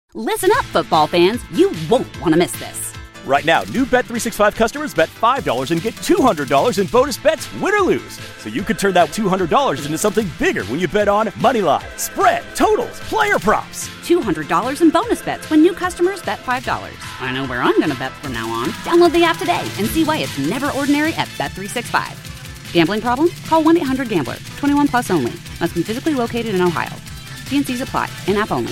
Listen up, football fans. You won't want to miss this. Right now, new Bet365 customers bet $5 and get $200 in bonus bets, win or lose. So you could turn that $200 into something bigger when you bet on moneyline, spread, totals, player props. $200 in bonus bets when new customers bet $5. I know where I'm going to bet from now on. Download the app today and see why it's never ordinary at Bet365. Gambling problem? Call 1-800-GAMBLER. 21 plus only. Must be physically located in Ohio. T&Cs apply. In-app only.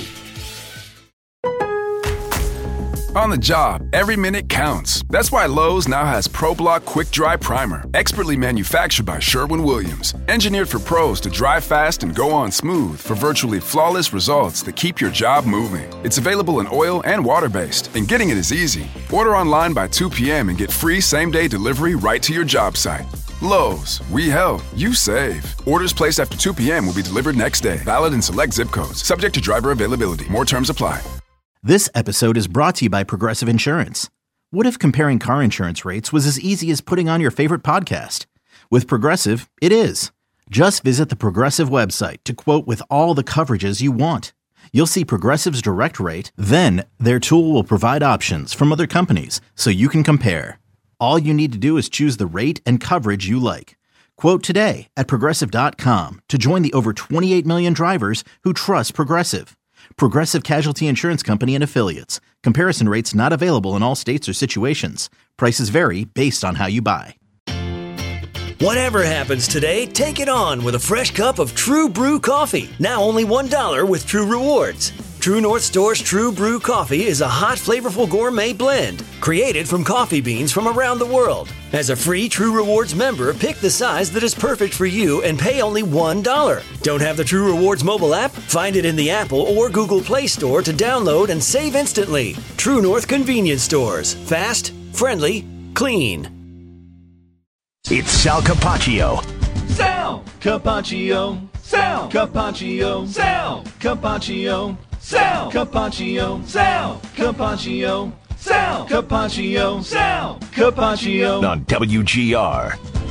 On the job, every minute counts. That's why Lowe's now has ProBlock Quick Dry Primer, expertly manufactured by Sherwin-Williams. Engineered for pros to dry fast and go on smooth for virtually flawless results that keep your job moving. It's available in oil and water-based, and getting it is easy. Order online by 2 p.m. and get free same-day delivery right to your job site. Lowe's, we help, you save. Orders placed after 2 p.m. will be delivered next day. Valid in select zip codes. Subject to driver availability. More terms apply. This episode is brought to you by Progressive Insurance. What if comparing car insurance rates was as easy as putting on your favorite podcast? With Progressive, it is. Just visit the Progressive website to quote with all the coverages you want. You'll see Progressive's direct rate, then their tool will provide options from other companies so you can compare. All you need to do is choose the rate and coverage you like. Quote today at Progressive.com to join the over 28 million drivers who trust Progressive. Progressive Casualty Insurance Company and Affiliates. Comparison rates not available in all states or situations. Prices vary based on how you buy. Whatever happens today, take it on with a fresh cup of True Brew coffee. Now only $1 with True Rewards. True North Store's True Brew coffee is a hot, flavorful gourmet blend created from coffee beans from around the world. As a free True Rewards member, pick the size that is perfect for you and pay only $1. Don't have the True Rewards mobile app? Find it in the Apple or Google Play Store to download and save instantly. True North Convenience Stores. Fast, friendly, clean. It's Sal Capaccio. Sal Capaccio. Sal Capaccio. Sal Capaccio. Sal Capaccio. Sal Capaccio. Sal Capaccio. Sal Capaccio. On WGR.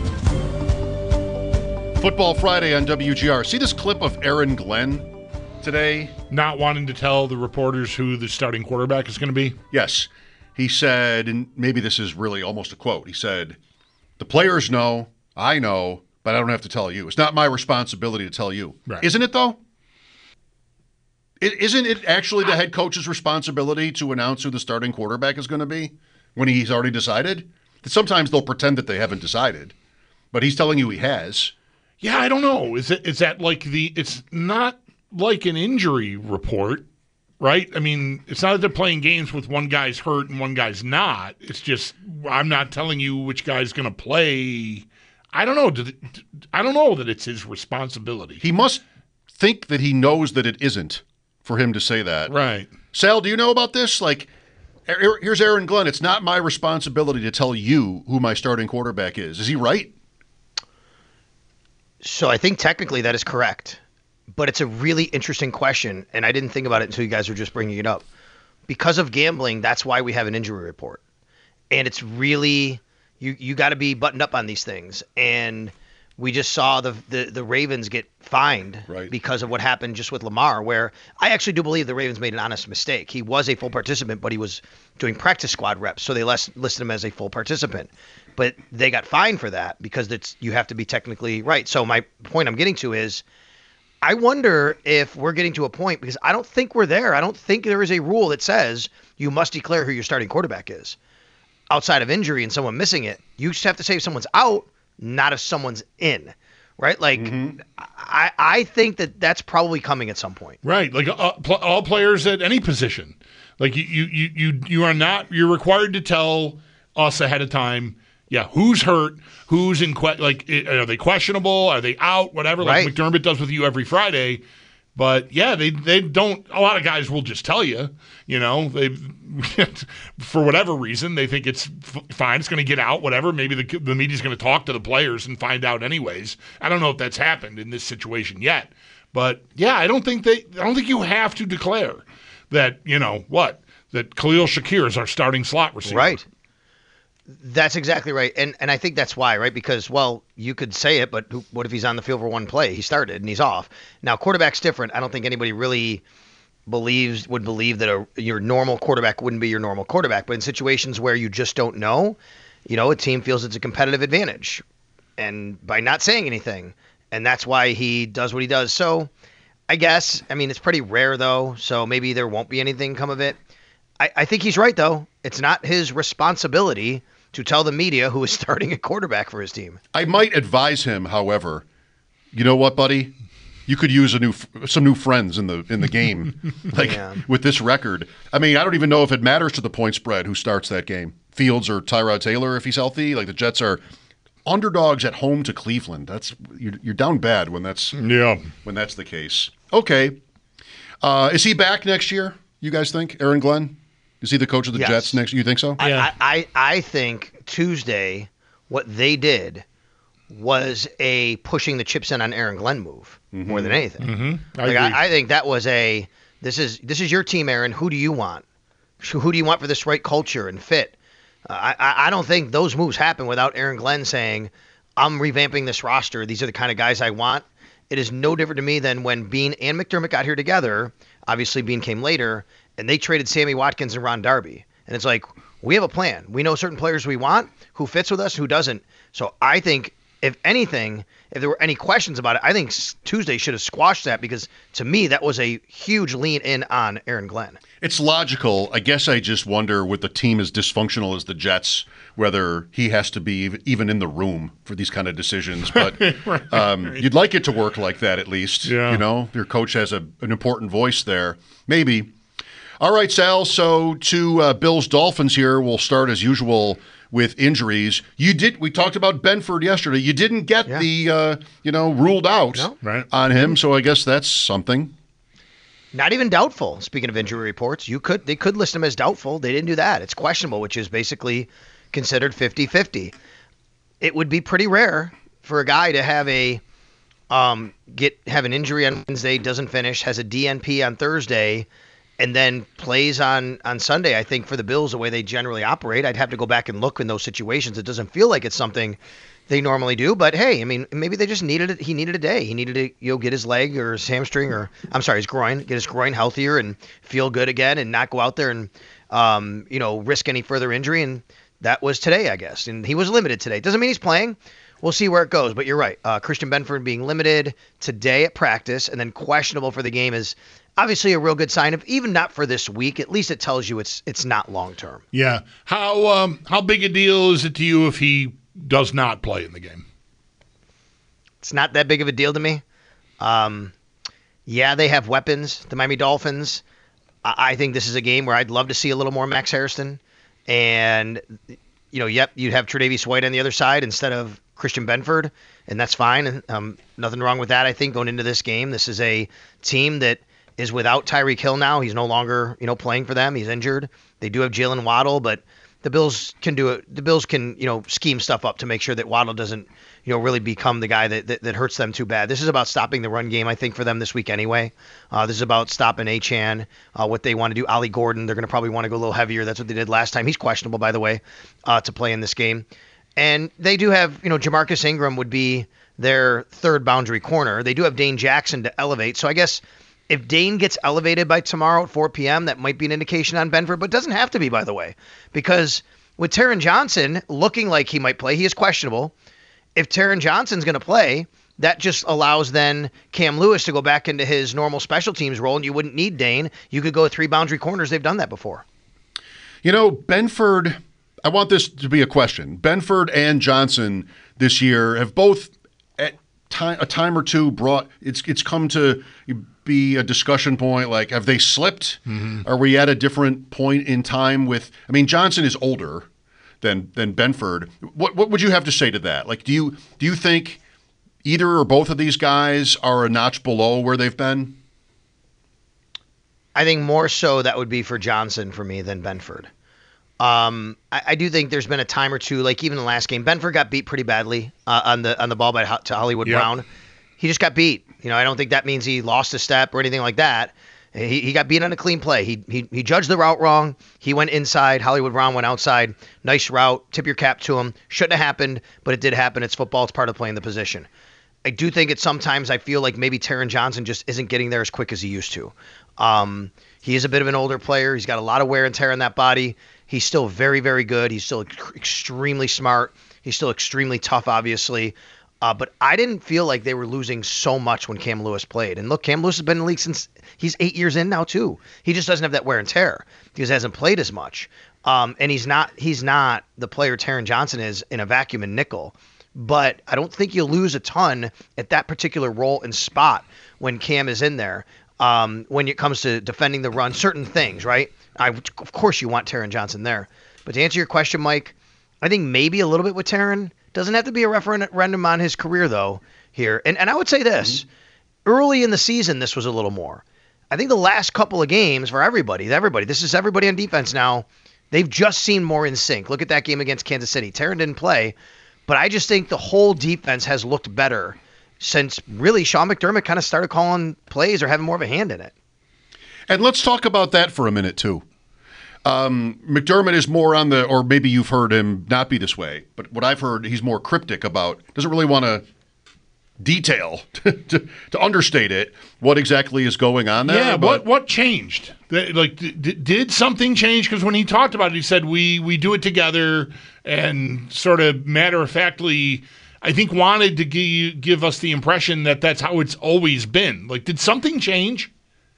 Football Friday on WGR. See this clip of Aaron Glenn today? Not wanting to tell the reporters who the starting quarterback is going to be? Yes. He said, and maybe this is really almost a quote, he said, "The players know, I know, but I don't have to tell you. It's not my responsibility to tell you." Right. Isn't it, though? Isn't it actually the head coach's responsibility to announce who the starting quarterback is going to be when he's already decided? Sometimes they'll pretend that they haven't decided, but he's telling you he has. Yeah, I don't know. Is that like it's not like an injury report, right? I mean, it's not that they're playing games with one guy's hurt and one guy's not. It's just I'm not telling you which guy's going to play. I don't know. I don't know that it's his responsibility. He must think that he knows that it isn't for him to say that. Right. Sal, do you know about this? Like, here's Aaron Glenn. It's not my responsibility to tell you who my starting quarterback is. Is he right? So I think technically that is correct. But it's a really interesting question, and I didn't think about it until you guys were just bringing it up. Because of gambling, that's why we have an injury report. And it's really you got to be buttoned up on these things. And we just saw the Ravens get fined because of what happened just with Lamar, where I actually do believe the Ravens made an honest mistake. He was a full participant, but he was doing practice squad reps, so they listed him as a full participant. But they got fined for that because you have to be technically right. So my point I'm getting to is I wonder if we're getting to a point, because I don't think we're there. I don't think there is a rule that says you must declare who your starting quarterback is. Outside of injury and someone missing it, you just have to say if someone's out, not if someone's in, right? Like, I think that's probably coming at some point. Right, like all players at any position. Like you are not, you're required to tell us ahead of time, who's hurt, who's in, like, are they questionable, are they out, whatever, like McDermott does with you every Friday. But, they don't – a lot of guys will just tell you, they for whatever reason, they think it's fine, it's going to get out, whatever. Maybe the media's going to talk to the players and find out anyways. I don't know if that's happened in this situation yet. But, I don't think you have to declare that, that Khalil Shakir is our starting slot receiver. Right. That's exactly right. And I think that's why, right? Because, you could say it, but what if he's on the field for one play? He started and he's off. Now, quarterback's different. I don't think anybody really would believe that your normal quarterback wouldn't be your normal quarterback. But in situations where you just don't know, a team feels it's a competitive advantage, and by not saying anything, and that's why he does what he does. So I guess, it's pretty rare though, so maybe there won't be anything come of it. I think he's right though. It's not his responsibility to tell the media who is starting a quarterback for his team. I might advise him, however, you know what, buddy? You could use some new friends in the game, with this record. I don't even know if it matters to the point spread who starts that game, Fields or Tyrod Taylor if he's healthy. Like the Jets are underdogs at home to Cleveland. You're down bad when that's the case. Okay, is he back next year? You guys think Aaron Glenn? Is he the coach of the Jets next? You think so? Yeah. I think Tuesday what they did was a pushing the chips in on Aaron Glenn move more than anything. Mm-hmm. I think that was this is your team, Aaron. Who do you want? Who do you want for this right culture and fit? I don't think those moves happen without Aaron Glenn saying, I'm revamping this roster. These are the kind of guys I want. It is no different to me than when Bean and McDermott got here together. Obviously, Bean came later, and they traded Sammy Watkins and Ron Darby. And it's like, we have a plan. We know certain players we want, who fits with us, who doesn't. So I think, if anything, if there were any questions about it, I think Tuesday should have squashed that, because to me that was a huge lean in on Aaron Glenn. It's logical. I guess I just wonder, with the team as dysfunctional as the Jets, whether he has to be even in the room for these kind of decisions. But you'd like it to work like that at least. Yeah. Your coach has an important voice there. Maybe. All right, Sal. So to Bills Dolphins here, we'll start as usual with injuries. We talked about Benford yesterday. You didn't get the ruled out on him, so I guess that's something. Not even doubtful. Speaking of injury reports, they could list him as doubtful. They didn't do that. It's questionable, which is basically considered 50-50. It would be pretty rare for a guy to have have an injury on Wednesday, doesn't finish, has a DNP on Thursday, and then plays on Sunday. I think for the Bills, the way they generally operate, I'd have to go back and look in those situations. It doesn't feel like it's something they normally do, but hey, maybe they just needed it. He needed a day. He needed to get his leg or his hamstring his groin, get his groin healthier and feel good again, and not go out there and risk any further injury. And that was today, I guess. And he was limited today. Doesn't mean he's playing. We'll see where it goes. But you're right. Christian Benford being limited today at practice and then questionable for the game is obviously a real good sign of, even not for this week, at least it tells you it's not long term. Yeah. How big a deal is it to you if he does not play in the game? It's not that big of a deal to me. They have weapons, the Miami Dolphins. I think this is a game where I'd love to see a little more Max Harrison. And, you'd have Tre'Davious White on the other side instead of Christian Benford, and that's fine. Nothing wrong with that, I think, going into this game. This is a team that is without Tyreek Hill now. He's no longer, playing for them. He's injured. They do have Jalen Waddle, but the Bills can do it. The Bills can, scheme stuff up to make sure that Waddle doesn't, really become the guy that hurts them too bad. This is about stopping the run game, I think, for them this week anyway. This is about stopping Achane, what they want to do. Ollie Gordon, they're going to probably want to go a little heavier. That's what they did last time. He's questionable, by the way, to play in this game. And they do have, Jamarcus Ingram would be their third boundary corner. They do have Dane Jackson to elevate. So I guess if Dane gets elevated by tomorrow at 4 p.m., that might be an indication on Benford, but it doesn't have to be, by the way, because with Taron Johnson looking like he might play, he is questionable. If Taron Johnson's going to play, that just allows then Cam Lewis to go back into his normal special teams role, and you wouldn't need Dane. You could go with 3 boundary corners. They've done that before. Benford, I want this to be a question. Benford and Johnson this year have both at a time or two brought it's come to be a discussion point. Like, have they slipped? Mm-hmm. Are we at a different point in time with? Johnson is older than Benford. What would you have to say to that? Like, do you think either or both of these guys are a notch below where they've been? I think more so that would be for Johnson for me than Benford. I do think there's been a time or two, like even the last game, Benford got beat pretty badly on the ball to Hollywood Brown. He just got beat. I don't think that means he lost a step or anything like that. He got beat on a clean play. He judged the route wrong. He went inside. Hollywood Brown went outside. Nice route. Tip your cap to him. Shouldn't have happened, but it did happen. It's football. It's part of playing the position. I do think sometimes I feel like maybe Taron Johnson just isn't getting there as quick as he used to. He is a bit of an older player. He's got a lot of wear and tear in that body. He's still very, very good. He's still extremely smart. He's still extremely tough, obviously. But I didn't feel like they were losing so much when Cam Lewis played. And look, Cam Lewis has been in the league since he's 8 years in now, too. He just doesn't have that wear and tear because he hasn't played as much. And he's not the player Taron Johnson is in a vacuum and nickel. But I don't think you lose a ton at that particular role and spot when Cam is in there. When it comes to defending the run, certain things, right? Of course you want Taron Johnson there. But to answer your question, Mike, I think maybe a little bit with Taron. Doesn't have to be a referendum on his career, though, here. And I would say this. Early in the season, this was a little more. I think the last couple of games for everybody, this is everybody on defense now, they've just seen more in sync. Look at that game against Kansas City. Taron didn't play, but I just think the whole defense has looked better since really Sean McDermott kind of started calling plays or having more of a hand in it. And let's talk about that for a minute, too. McDermott is more on or maybe you've heard him not be this way, but what I've heard, he's more cryptic about, doesn't really want to detail, to understate it, what exactly is going on there. Yeah, what changed? Did something change? Because when he talked about it, he said, we do it together, and sort of matter-of-factly, I think wanted to give us the impression that that's how it's always been. Like, did something change?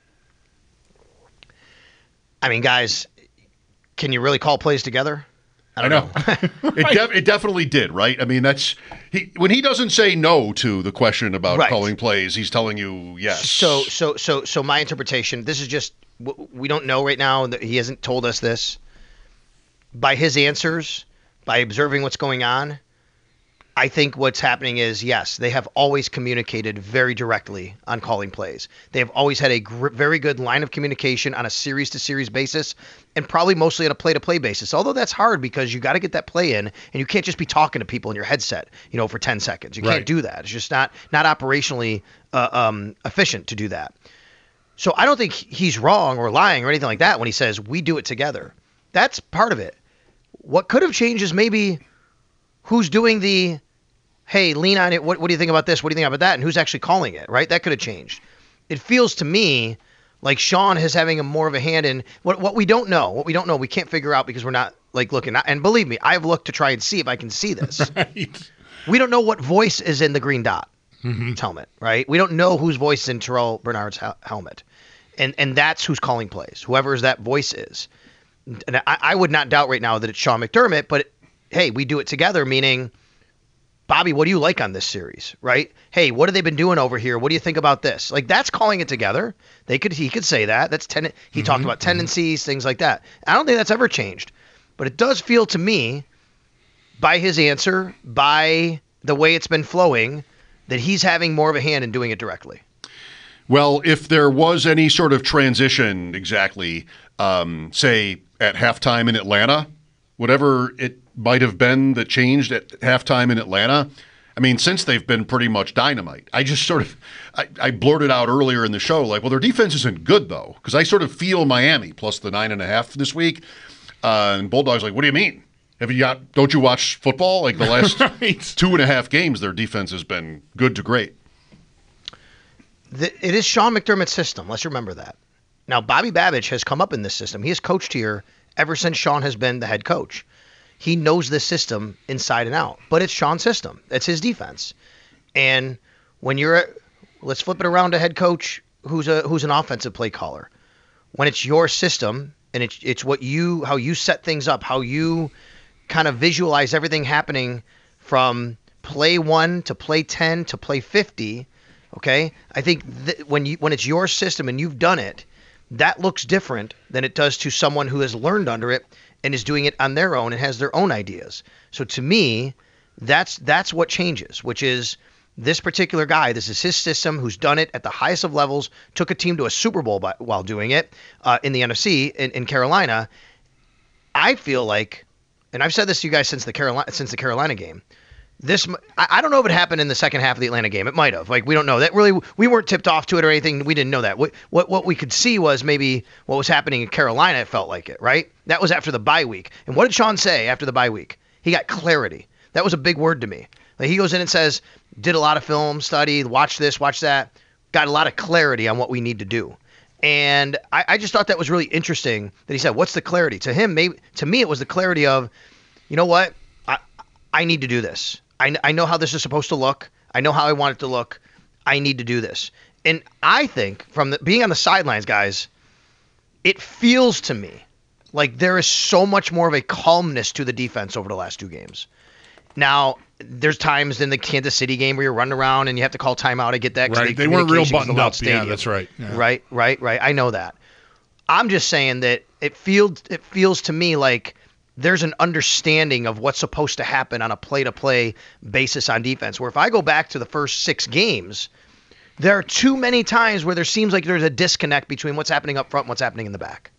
I mean, guys, can you really call plays together? I know. It definitely did, right? I mean, when he doesn't say no to the question about calling plays, he's telling you yes. So my interpretation, this is just, we don't know right now. He hasn't told us this. By his answers, by observing what's going on, I think what's happening is, yes, they have always communicated very directly on calling plays. They have always had a very good line of communication on a series-to-series basis, and probably mostly on a play-to-play basis. Although that's hard because you got to get that play in, and you can't just be talking to people in your headset, for 10 seconds. You can't do that. It's just not operationally efficient to do that. So I don't think he's wrong or lying or anything like that when he says we do it together. That's part of it. What could have changed is maybe who's doing the hey, lean on it. What do you think about this? What do you think about that? And who's actually calling it, right? That could have changed. It feels to me like Sean is having more of a hand in what we don't know. What we don't know, we can't figure out because we're not looking. And believe me, I've looked to try and see if I can see this. Right. We don't know what voice is in the green dot helmet, right? We don't know whose voice is in Terrell Bernard's helmet. And that's who's calling plays, whoever that voice is. And I would not doubt right now that it's Sean McDermott, but hey, we do it together, meaning – Bobby, what do you like on this series, right? Hey, what have they been doing over here? What do you think about this? Like, that's calling it together. He could say that. That's he talked about tendencies, things like that. I don't think that's ever changed. But it does feel to me, by his answer, by the way it's been flowing, that he's having more of a hand in doing it directly. Well, if there was any sort of transition exactly, say, at halftime in Atlanta, whatever it might have been that changed at halftime in Atlanta. I mean, since they've been pretty much dynamite. I just sort of, I blurted out earlier in the show, like, well, their defense isn't good, though, because I sort of feel Miami plus the 9.5 this week. And Bulldogs like, what do you mean? Don't you watch football? Like the last 2.5 games, their defense has been good to great. It is Sean McDermott's system. Let's remember that. Now, Bobby Babich has come up in this system. He has coached here ever since Sean has been the head coach. He knows this system inside and out, but it's Sean's system. It's his defense. And when let's flip it around to head coach who's an offensive play caller. When it's your system and it's how you set things up, how you kind of visualize everything happening from play 1 to play 10 to play 50. Okay, I think when it's your system and you've done it, that looks different than it does to someone who has learned under it and is doing it on their own and has their own ideas. So to me, that's what changes, which is this particular guy. This is his system, who's done it at the highest of levels, took a team to a Super Bowl while doing it in the NFC in Carolina. I feel like, and I've said this to you guys since the Carolina game. I don't know if it happened in the second half of the Atlanta game. It might have. Like, we don't know. That really, we weren't tipped off to it or anything. We didn't know that. What we could see was maybe what was happening in Carolina. It felt like it, right? That was after the bye week. And what did Sean say after the bye week? He got clarity. That was a big word to me. Like, he goes in and says, did a lot of film study, watch this, watch that, got a lot of clarity on what we need to do. And I just thought that was really interesting that he said, what's the clarity? To him, to me, it was the clarity of, you know what? I need to do this. I know how this is supposed to look. I know how I want it to look. I need to do this. And I think from being on the sidelines, guys, it feels to me like there is so much more of a calmness to the defense over the last 2 games. Now, there's times in the Kansas City game where you're running around and you have to call timeout. I get that. Right. They weren't real buttoned up. Yeah, that's right. Yeah. Right. I know that. I'm just saying that it feels to me like there's an understanding of what's supposed to happen on a play-to-play basis on defense, where if I go back to the first 6 games, there are too many times where there seems like there's a disconnect between what's happening up front and what's happening in the back.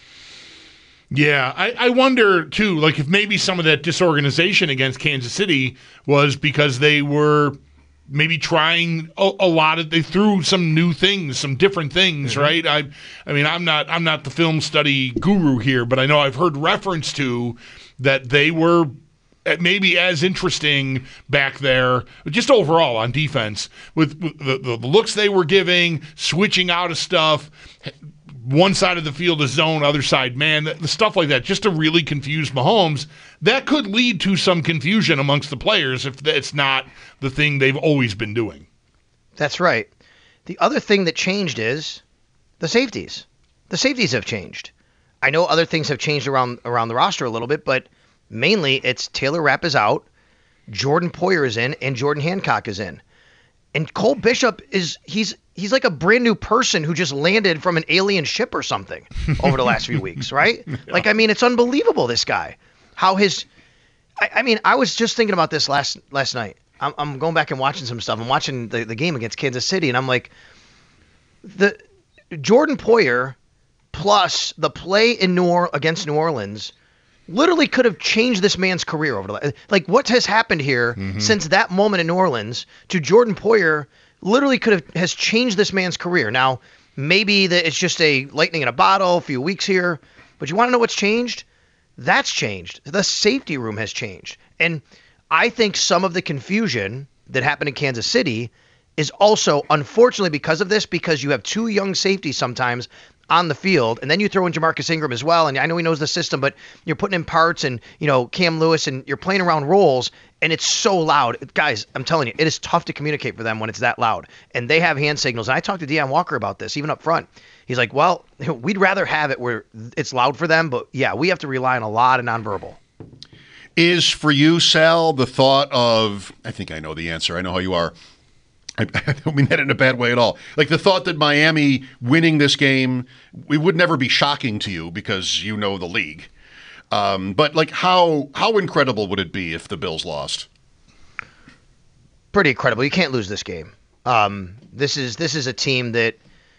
Yeah, I wonder, too, like if maybe some of that disorganization against Kansas City was because they were maybe trying a lot of, they threw some new things, some different things, right? I mean, I'm not the film study guru here, but I know I've heard reference to that they were maybe as interesting back there, just overall on defense, with the looks they were giving, switching out of stuff. One side of the field is zone, other side man, the stuff like that, just to really confuse Mahomes. That could lead to some confusion amongst the players if it's not the thing they've always been doing. That's right. The other thing that changed is the safeties. The safeties have changed. I know other things have changed around the roster a little bit, but mainly it's Taylor Rapp is out, Jordan Poyer is in, and Jordan Hancock is in. And Cole Bishop he's like a brand new person who just landed from an alien ship or something over the last few weeks, right? Yeah. Like, I mean, it's unbelievable, this guy. How I was just thinking about this last night. I'm going back and watching some stuff. I'm watching the game against Kansas City, and I'm like, the Jordan Poyer plus the play against New Orleans literally could have changed this man's career over the like what has happened here since that moment in New Orleans to Jordan Poyer literally has changed this man's career. Now, maybe that it's just a lightning in a bottle, a few weeks here, but you want to know what's changed? That's changed. The safety room has changed. And I think some of the confusion that happened in Kansas City is also, unfortunately, because of this, because you have 2 young safeties sometimes on the field, and then you throw in Jamarcus Ingram as well, and I know he knows the system, but you're putting in parts and, Cam Lewis, and you're playing around roles, and it's so loud. Guys, I'm telling you, it is tough to communicate for them when it's that loud. And they have hand signals, and I talked to Deion Walker about this, even up front. He's like, well, we'd rather have it where it's loud for them, but yeah, we have to rely on a lot of nonverbal. Is for you, Sal, the thought of, I think I know the answer, I know how you are, I don't mean that in a bad way at all. Like the thought that Miami winning this game, it would never be shocking to you because you know the league. But like how incredible would it be if the Bills lost? Pretty incredible. You can't lose this game. This is a team that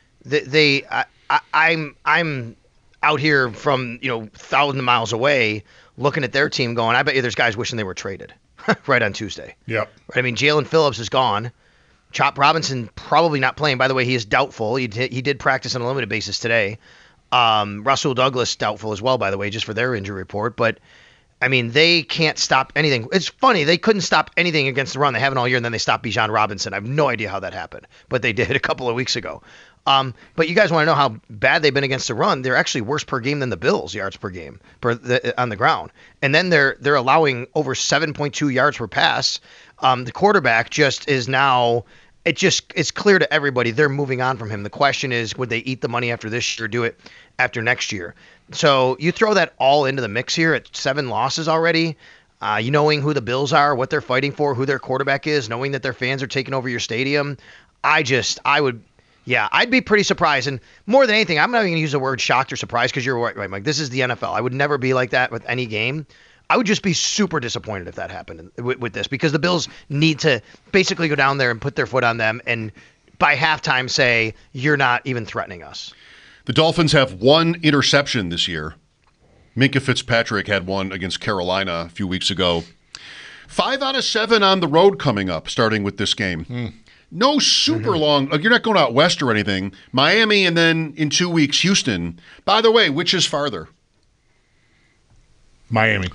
I'm out here from 1,000 miles away looking at their team going, I bet you there's guys wishing they were traded right on Tuesday. Yep. Right. I mean, Jalen Phillips is gone. Chop Robinson probably not playing. By the way, he is doubtful. He did practice on a limited basis today. Russell Douglas doubtful as well, by the way, just for their injury report. But, I mean, they can't stop anything. It's funny. They couldn't stop anything against the run. They haven't all year, and then they stopped Bijan Robinson. I have no idea how that happened, but they did a couple of weeks ago. But you guys want to know how bad they've been against the run? They're actually worse per game than the Bills, yards per game on the ground. And then they're allowing over 7.2 yards per pass. The quarterback just is now – it's clear to everybody they're moving on from him. The question is, would they eat the money after this year or do it after next year? So you throw that all into the mix here at 7 losses already, knowing who the Bills are, what they're fighting for, who their quarterback is, knowing that their fans are taking over your stadium. I'd be pretty surprised. And more than anything, I'm not even going to use the word shocked or surprised because you're right, Mike. This is the NFL. I would never be like that with any game. I would just be super disappointed if that happened with this because the Bills need to basically go down there and put their foot on them and by halftime say, you're not even threatening us. The Dolphins have 1 interception this year. Minkah Fitzpatrick had one against Carolina a few weeks ago. 5 out of 7 on the road coming up, starting with this game. No super long. You're not going out west or anything. Miami and then in 2 weeks, Houston. By the way, which is farther? Miami.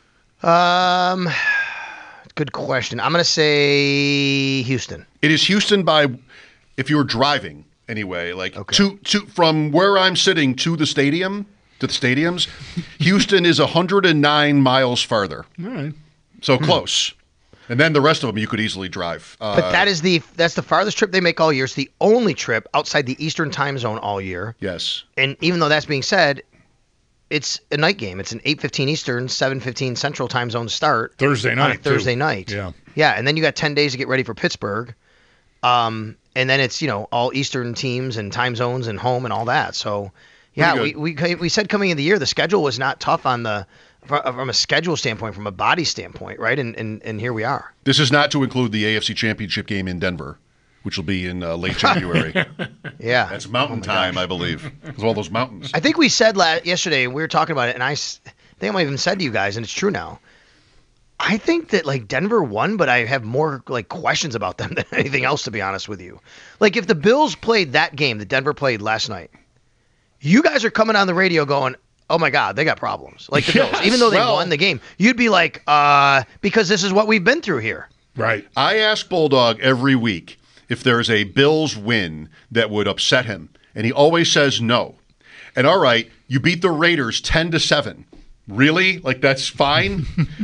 Good question. I'm going to say Houston. It is Houston by, if you were driving, anyway. Like to from where I'm sitting to the stadiums, Houston is 109 miles farther. All right. So close. And then the rest of them you could easily drive. But that's the farthest trip they make all year. It's the only trip outside the Eastern time zone all year. Yes. And even though that's being said, it's a night game. It's an 8:15 Eastern, 7:15 Central time zone start. Thursday night. On a Thursday night. Yeah. Yeah, and then you got 10 days to get ready for Pittsburgh. And then it's, all Eastern teams and time zones and home and all that. So, yeah, we said coming in the year the schedule was not tough from a schedule standpoint, from a body standpoint, right? And here we are. This is not to include the AFC Championship game in Denver, which will be in late January. Yeah. That's mountain time, I believe. There's all those mountains. I think we said yesterday, we were talking about it, and I think I might have even said to you guys, and it's true now, I think that, Denver won, but I have more, questions about them than anything else, to be honest with you. If the Bills played that game that Denver played last night, you guys are coming on the radio going, oh my God, they got problems. The Bills, even though they won the game, you'd be like, because this is what we've been through here. Right. I ask Bulldog every week if there's a Bills win that would upset him, and he always says no. And all right, you beat the Raiders 10-7. Really? That's fine?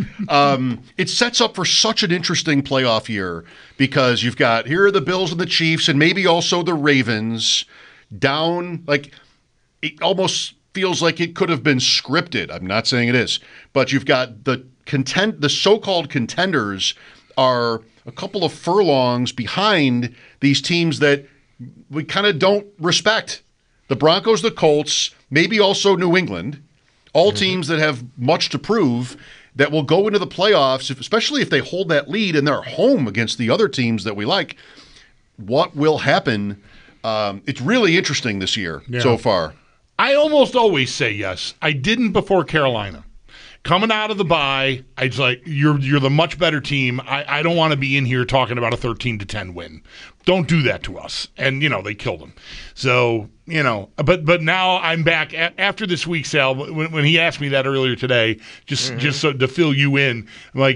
It sets up for such an interesting playoff year because you've got, here are the Bills and the Chiefs and maybe also the Ravens down. It almost feels like it could have been scripted. I'm not saying it is. But you've got the so-called contenders are a couple of furlongs behind these teams that we kind of don't respect. The Broncos, the Colts, maybe also New England, all teams that have much to prove that will go into the playoffs, especially if they hold that lead and they're home against the other teams that we like. What will happen? It's really interesting this year so far. I almost always say yes. I didn't before Carolina. Coming out of the bye, I was like, you're the much better team. I don't want to be in here talking about a 13-10 win. Don't do that to us. And, they killed him. So, but now I'm back after this week, Sal, when he asked me that earlier today, just so to fill you in,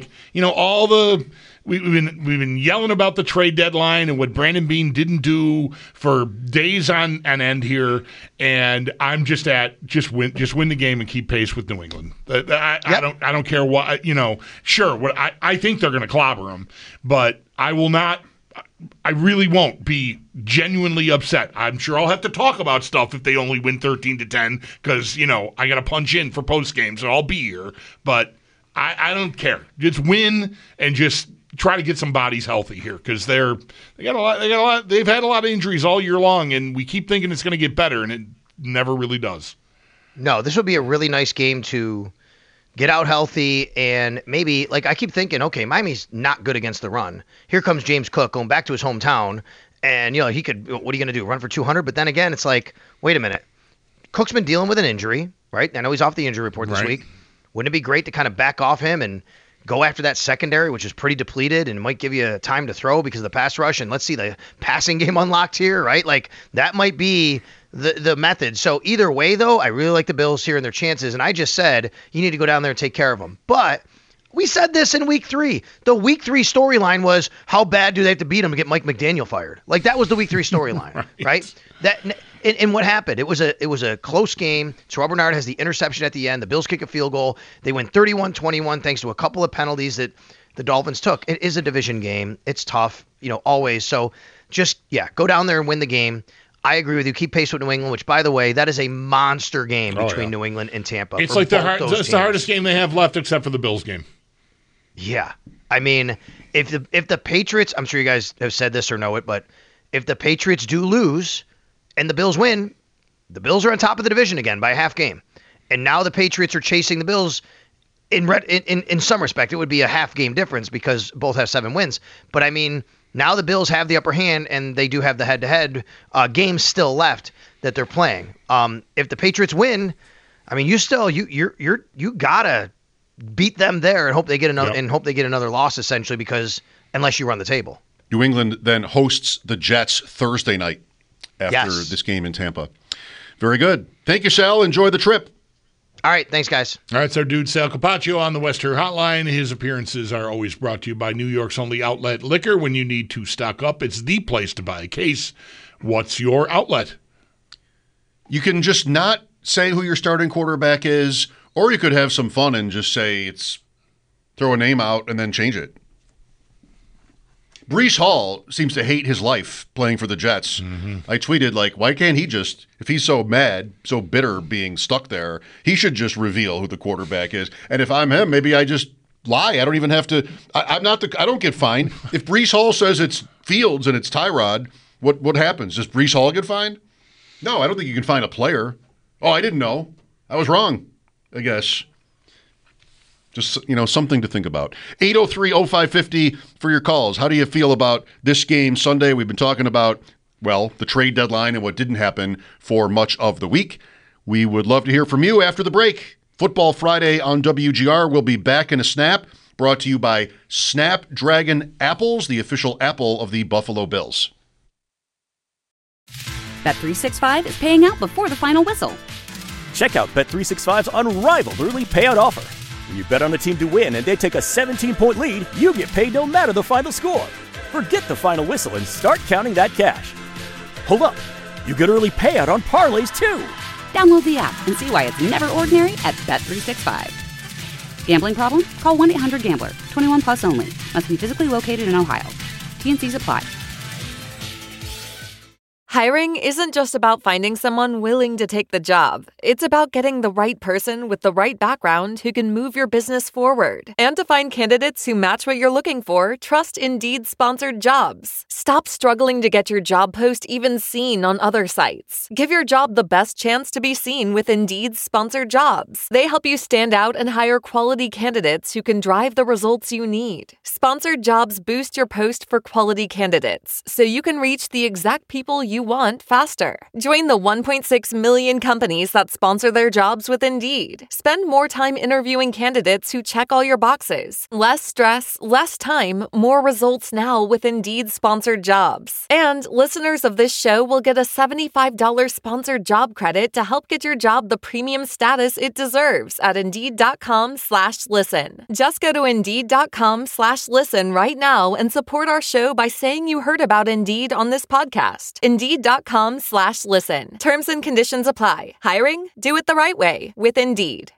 all the we've been yelling about the trade deadline and what Brandon Beane didn't do for days on end here, and I'm just win the game and keep pace with New England. I don't care what Sure, I think they're going to clobber them, but I will not. I really won't be genuinely upset. I'm sure I'll have to talk about stuff if they only win 13-10 because I got to punch in for post game, so I'll be here. But I don't care. Just win and just try to get some bodies healthy here because they got a lot. They've had a lot of injuries all year long, and we keep thinking it's going to get better, and it never really does. No, this would be a really nice game to get out healthy, and maybe, I keep thinking, okay, Miami's not good against the run. Here comes James Cook going back to his hometown, and, he could, what are you going to do, run for 200? But then again, it's like, wait a minute. Cook's been dealing with an injury, right? I know he's off the injury report this week. Wouldn't it be great to kind of back off him and go after that secondary, which is pretty depleted and might give you time to throw because of the pass rush, and let's see the passing game unlocked here, right? That might be the method. So either way, though, I really like the Bills here and their chances, and I just said you need to go down there and take care of them. But we said this in Week 3. The Week 3 storyline was how bad do they have to beat them to get Mike McDaniel fired? That was the Week 3 storyline, right? And what happened? It was a close game. Terrell Bernard has the interception at the end. The Bills kick a field goal. They win 31-21 thanks to a couple of penalties that the Dolphins took. It is a division game. It's tough, always. So just, go down there and win the game. I agree with you. Keep pace with New England, which, by the way, that is a monster game between New England and Tampa. It's the hardest game they have left except for the Bills game. Yeah. I mean, if the Patriots, I'm sure you guys have said this or know it, but if the Patriots do lose and the Bills win, the Bills are on top of the division again by a half game. And now the Patriots are chasing the Bills. In some respect, it would be a half game difference because both have 7 wins. But I mean, now the Bills have the upper hand, and they do have the head-to-head games still left that they're playing. If the Patriots win, I mean, you gotta beat them there and hope they get another loss essentially, because unless you run the table. New England then hosts the Jets Thursday night after this game in Tampa. Very good. Thank you, Sal. Enjoy the trip. All right. Thanks, guys. All right. It's our dude, Sal Capaccio, on the Western Hotline. His appearances are always brought to you by New York's only outlet liquor. When you need to stock up, it's the place to buy a case. What's your outlet? You can just not say who your starting quarterback is, or you could have some fun and just say throw a name out and then change it. Breece Hall seems to hate his life playing for the Jets. Mm-hmm. I tweeted, why can't he just, if he's so mad, so bitter being stuck there, he should just reveal who the quarterback is. And if I'm him, maybe I just lie. I don't even have to, I don't get fined. If Breece Hall says it's Fields and it's Tyrod, what happens? Does Breece Hall get fined? No, I don't think you can fine a player. Oh, I didn't know. I was wrong, I guess. Just, something to think about. 803-0550 for your calls. How do you feel about this game Sunday? We've been talking about, the trade deadline and what didn't happen for much of the week. We would love to hear from you after the break. Football Friday on WGR. We'll be back in a snap, brought to you by Snapdragon Apples, the official apple of the Buffalo Bills. Bet365 is paying out before the final whistle. Check out Bet365's unrivaled early payout offer. When you bet on a team to win and they take a 17-point lead, you get paid no matter the final score. Forget the final whistle and start counting that cash. Hold up. You get early payout on parlays, too. Download the app and see why it's never ordinary at Bet365. Gambling problem? Call 1-800-GAMBLER. 21 plus only. Must be physically located in Ohio. T&Cs apply. Hiring isn't just about finding someone willing to take the job. It's about getting the right person with the right background who can move your business forward. And to find candidates who match what you're looking for, trust Indeed-sponsored jobs. Stop struggling to get your job post even seen on other sites. Give your job the best chance to be seen with Indeed-sponsored jobs. They help you stand out and hire quality candidates who can drive the results you need. Sponsored jobs boost your post for quality candidates, so you can reach the exact people you want faster. Join the 1.6 million companies that sponsor their jobs with Indeed. Spend more time interviewing candidates who check all your boxes. Less stress, less time, more results now with Indeed sponsored jobs. And listeners of this show will get a $75 sponsored job credit to help get your job the premium status it deserves at Indeed.com/listen. Just go to Indeed.com/listen right now and support our show by saying you heard about Indeed on this podcast. Indeed.com/listen. Terms and conditions apply. Hiring? Do it the right way with Indeed.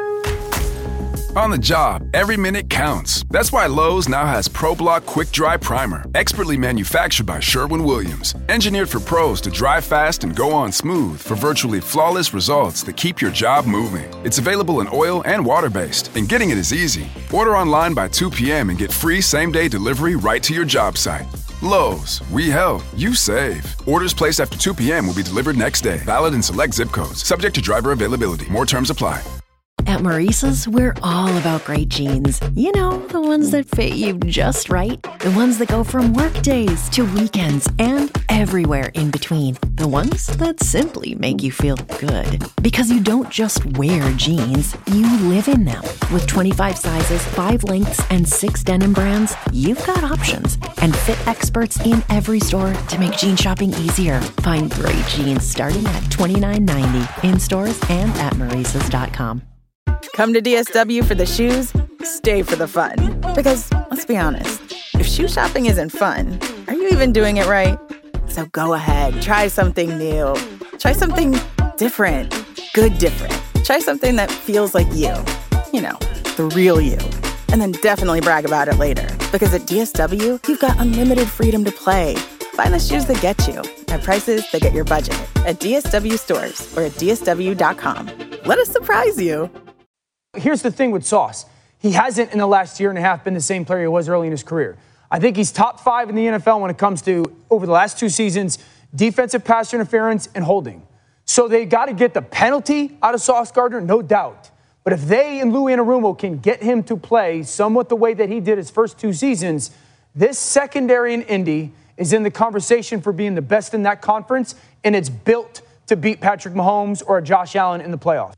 On the job, every minute counts. That's why Lowe's now has ProBlock Quick Dry Primer, expertly manufactured by Sherwin-Williams. Engineered for pros to dry fast and go on smooth for virtually flawless results that keep your job moving. It's available in oil and water-based, and getting it is easy. Order online by 2 p.m. and get free same-day delivery right to your job site. Lowe's, we help, you save. Orders placed after 2 p.m. will be delivered next day. Valid in select zip codes. Subject to driver availability. More terms apply. At Maurice's, we're all about great jeans. You know, the ones that fit you just right. The ones that go from work days to weekends and everywhere in between. The ones that simply make you feel good. Because you don't just wear jeans, you live in them. With 25 sizes, 5 lengths, and 6 denim brands, you've got options. And fit experts in every store to make jean shopping easier. Find great jeans starting at $29.90 in stores and at Maurices.com. Come to DSW for the shoes, stay for the fun. Because, let's be honest, if shoe shopping isn't fun, are you even doing it right? So go ahead, try something new. Try something different. Good different. Try something that feels like you. You know, the real you. And then definitely brag about it later. Because at DSW, you've got unlimited freedom to play. Find the shoes that get you at prices that get your budget at DSW stores or at DSW.com. Let us surprise you. Here's the thing with Sauce. He hasn't in the last year and a half been the same player he was early in his career. I think he's top 5 in the NFL when it comes to, over the last 2 seasons, defensive pass interference and holding. So they got to get the penalty out of Sauce Gardner, no doubt. But if they and Lou Anarumo can get him to play somewhat the way that he did his first 2 seasons, this secondary in Indy is in the conversation for being the best in that conference, and it's built to beat Patrick Mahomes or Josh Allen in the playoffs.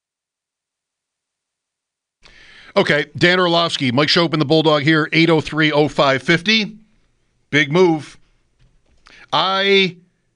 Okay, Dan Orlovsky, Mike Schopp and the Bulldog here, 803-0550. Big move. I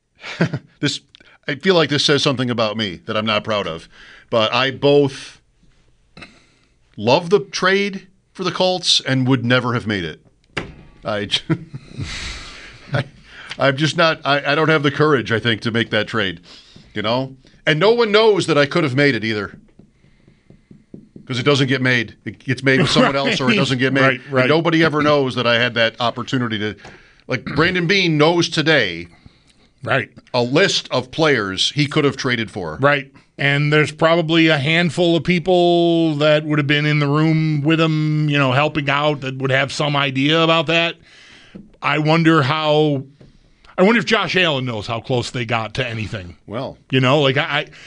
feel like this says something about me that I'm not proud of, but I both love the trade for the Colts and would never have made it. I'm just not. I don't have the courage, I think, to make that trade. You know, and no one knows that I could have made it either, because it doesn't get made. It gets made with someone else, or it doesn't get made. Right. And nobody ever knows that I had that opportunity to. Like Brandon Beane knows today. Right. A list of players he could have traded for. Right. And there's probably a handful of people that would have been in the room with him, you know, helping out, that would have some idea about that. I wonder if Josh Allen knows how close they got to anything. Well, you know, like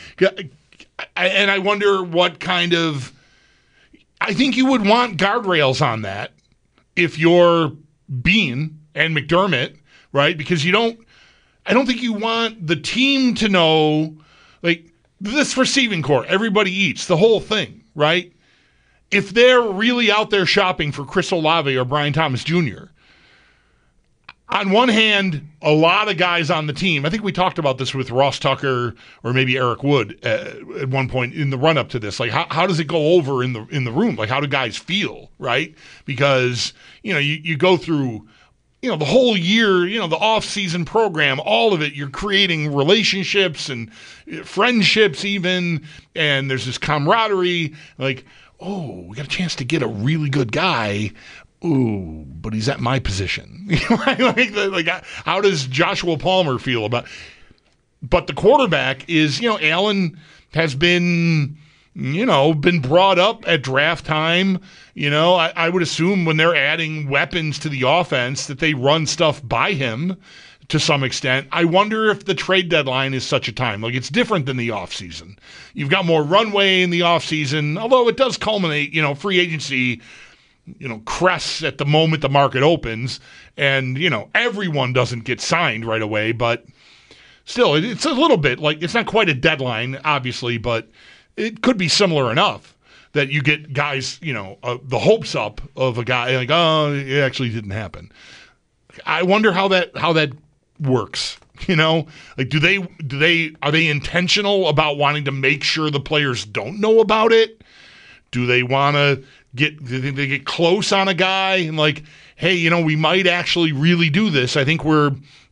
I wonder what kind of, I think you would want guardrails on that if you're Beane and McDermott, right? Because I don't think you want the team to know, like, this receiving core, everybody eats, the whole thing, right? If they're really out there shopping for Chris Olave or Brian Thomas Jr., on one hand, a lot of guys on the team, I think we talked about this with Ross Tucker or maybe Eric Wood at one point in the run-up to this. Like, how does it go over in the room? Like, how do guys feel, right? Because, you know, you go through, you know, the whole year, you know, the off-season program, all of it, you're creating relationships and friendships even, and there's this camaraderie. Like, oh, we got a chance to get a really good guy. Ooh, but he's at my position. like, how does Joshua Palmer feel about? But the quarterback is, you know, Allen has been, you know, been brought up at draft time. You know, I would assume when they're adding weapons to the offense that they run stuff by him to some extent. I wonder if the trade deadline is such a time. Like, it's different than the offseason. You've got more runway in the offseason, although it does culminate, you know, free agency, you know, crests at the moment the market opens, and, you know, everyone doesn't get signed right away, but still, it's a little bit like, it's not quite a deadline, obviously, but it could be similar enough that you get guys, you know, the hopes up of a guy, like, oh, it actually didn't happen. I wonder how that works. You know, like, are they intentional about wanting to make sure the players don't know about it? Do they want to do they get close on a guy and like, hey, you know, we might actually really do this. I think we're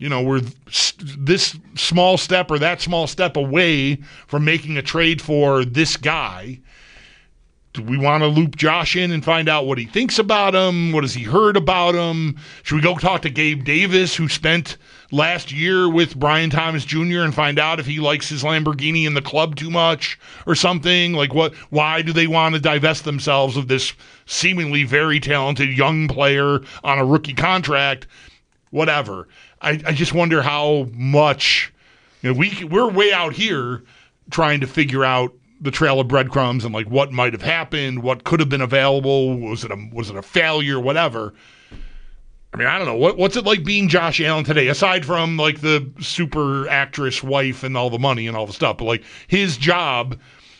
this small step or that small step away from making a trade for this guy. Do we want to loop Josh in and find out what he thinks about him? What has he heard about him? Should we go talk to Gabe Davis, who spent last year with Brian Thomas Jr., and find out if he likes his Lamborghini in the club too much or something? Like, why do they want to divest themselves of this seemingly very talented young player on a rookie contract? Whatever. I just wonder how much, you know, we're way out here trying to figure out the trail of breadcrumbs and like what might have happened, what could have been available, was it a failure, whatever. I mean, I don't know. What's it like being Josh Allen today, aside from like the super actress wife and all the money and all the stuff? But like, his job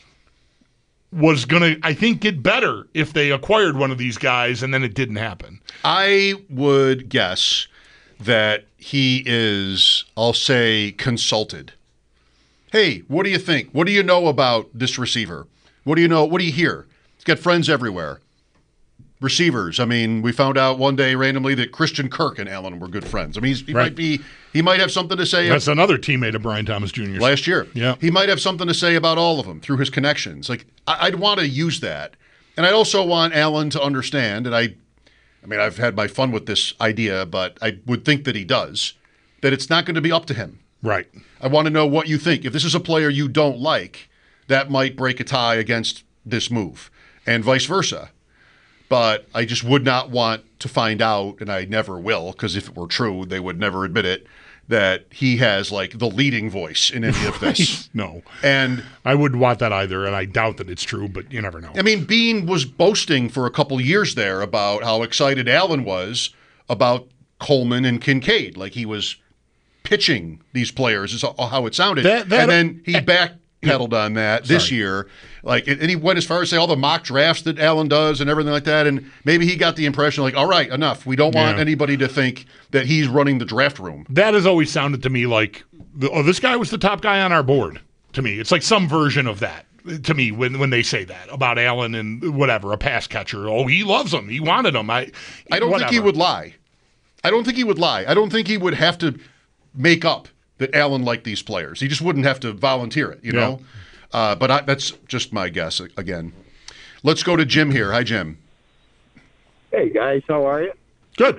was gonna, I think, get better if they acquired one of these guys, and then it didn't happen. I would guess that he is, I'll say, consulted. Hey, what do you think? What do you know about this receiver? What do you know? What do you hear? He's got friends everywhere. Receivers. I mean, we found out one day randomly that Christian Kirk and Allen were good friends. I mean, he might have something to say. That's another teammate of Brian Thomas Jr. Last year. Yeah. He might have something to say about all of them through his connections. Like, I'd want to use that. And I also want Allen to understand, and I mean, I've had my fun with this idea, but I would think that he does, that it's not going to be up to him. Right. I want to know what you think. If this is a player you don't like, that might break a tie against this move, and vice versa. But I just would not want to find out, and I never will, because if it were true, they would never admit it, that he has like the leading voice in any of this. No. And I wouldn't want that either, and I doubt that it's true, but you never know. I mean, Beane was boasting for a couple years there about how excited Allen was about Coleman and Kincaid. Like, he was pitching these players is how it sounded. And then he backpedaled on that this year. Like, and he went as far as say all the mock drafts that Allen does and everything like that. And maybe he got the impression like, all right, enough. We don't want anybody to think that he's running the draft room. That has always sounded to me like, this guy was the top guy on our board. To me, it's like some version of that. To me, when they say that about Allen and whatever, a pass catcher. Oh, he loves him. He wanted him. I don't think he would lie. I don't think he would lie. I don't think he would have to make up that Allen liked these players. He just wouldn't have to volunteer it, you know? But that's just my guess again. Let's go to Jim here. Hi, Jim. Hey, guys. How are you? Good.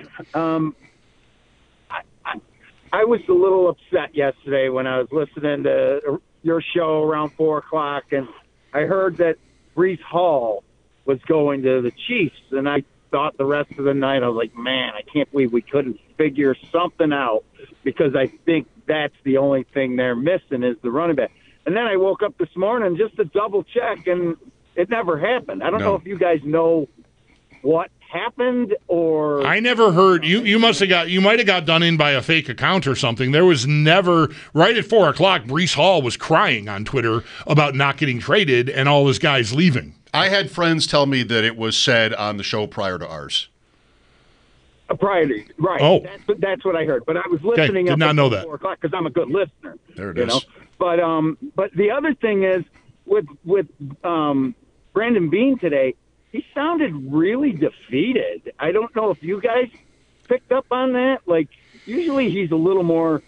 I was a little upset yesterday when I was listening to your show around 4 o'clock, and I heard that Breece Hall was going to the Chiefs, and I thought the rest of the night, I was like, man, I can't believe we couldn't figure something out, because I think that's the only thing they're missing is the running back. And then I woke up this morning just to double check, and it never happened. I don't know if you guys know what happened, or I never heard. You might have got done in by a fake account or something. There was never, right at 4 o'clock, Breece Hall was crying on Twitter about not getting traded and all his guys leaving. I had friends tell me that it was said on the show prior to ours. Prior to, right. Oh. That's what I heard. But I was listening did not know that. 4 o'clock because I'm a good listener. There it is. But the other thing is with Brandon Beane today, he sounded really defeated. I don't know if you guys picked up on that. Like, usually he's a little more,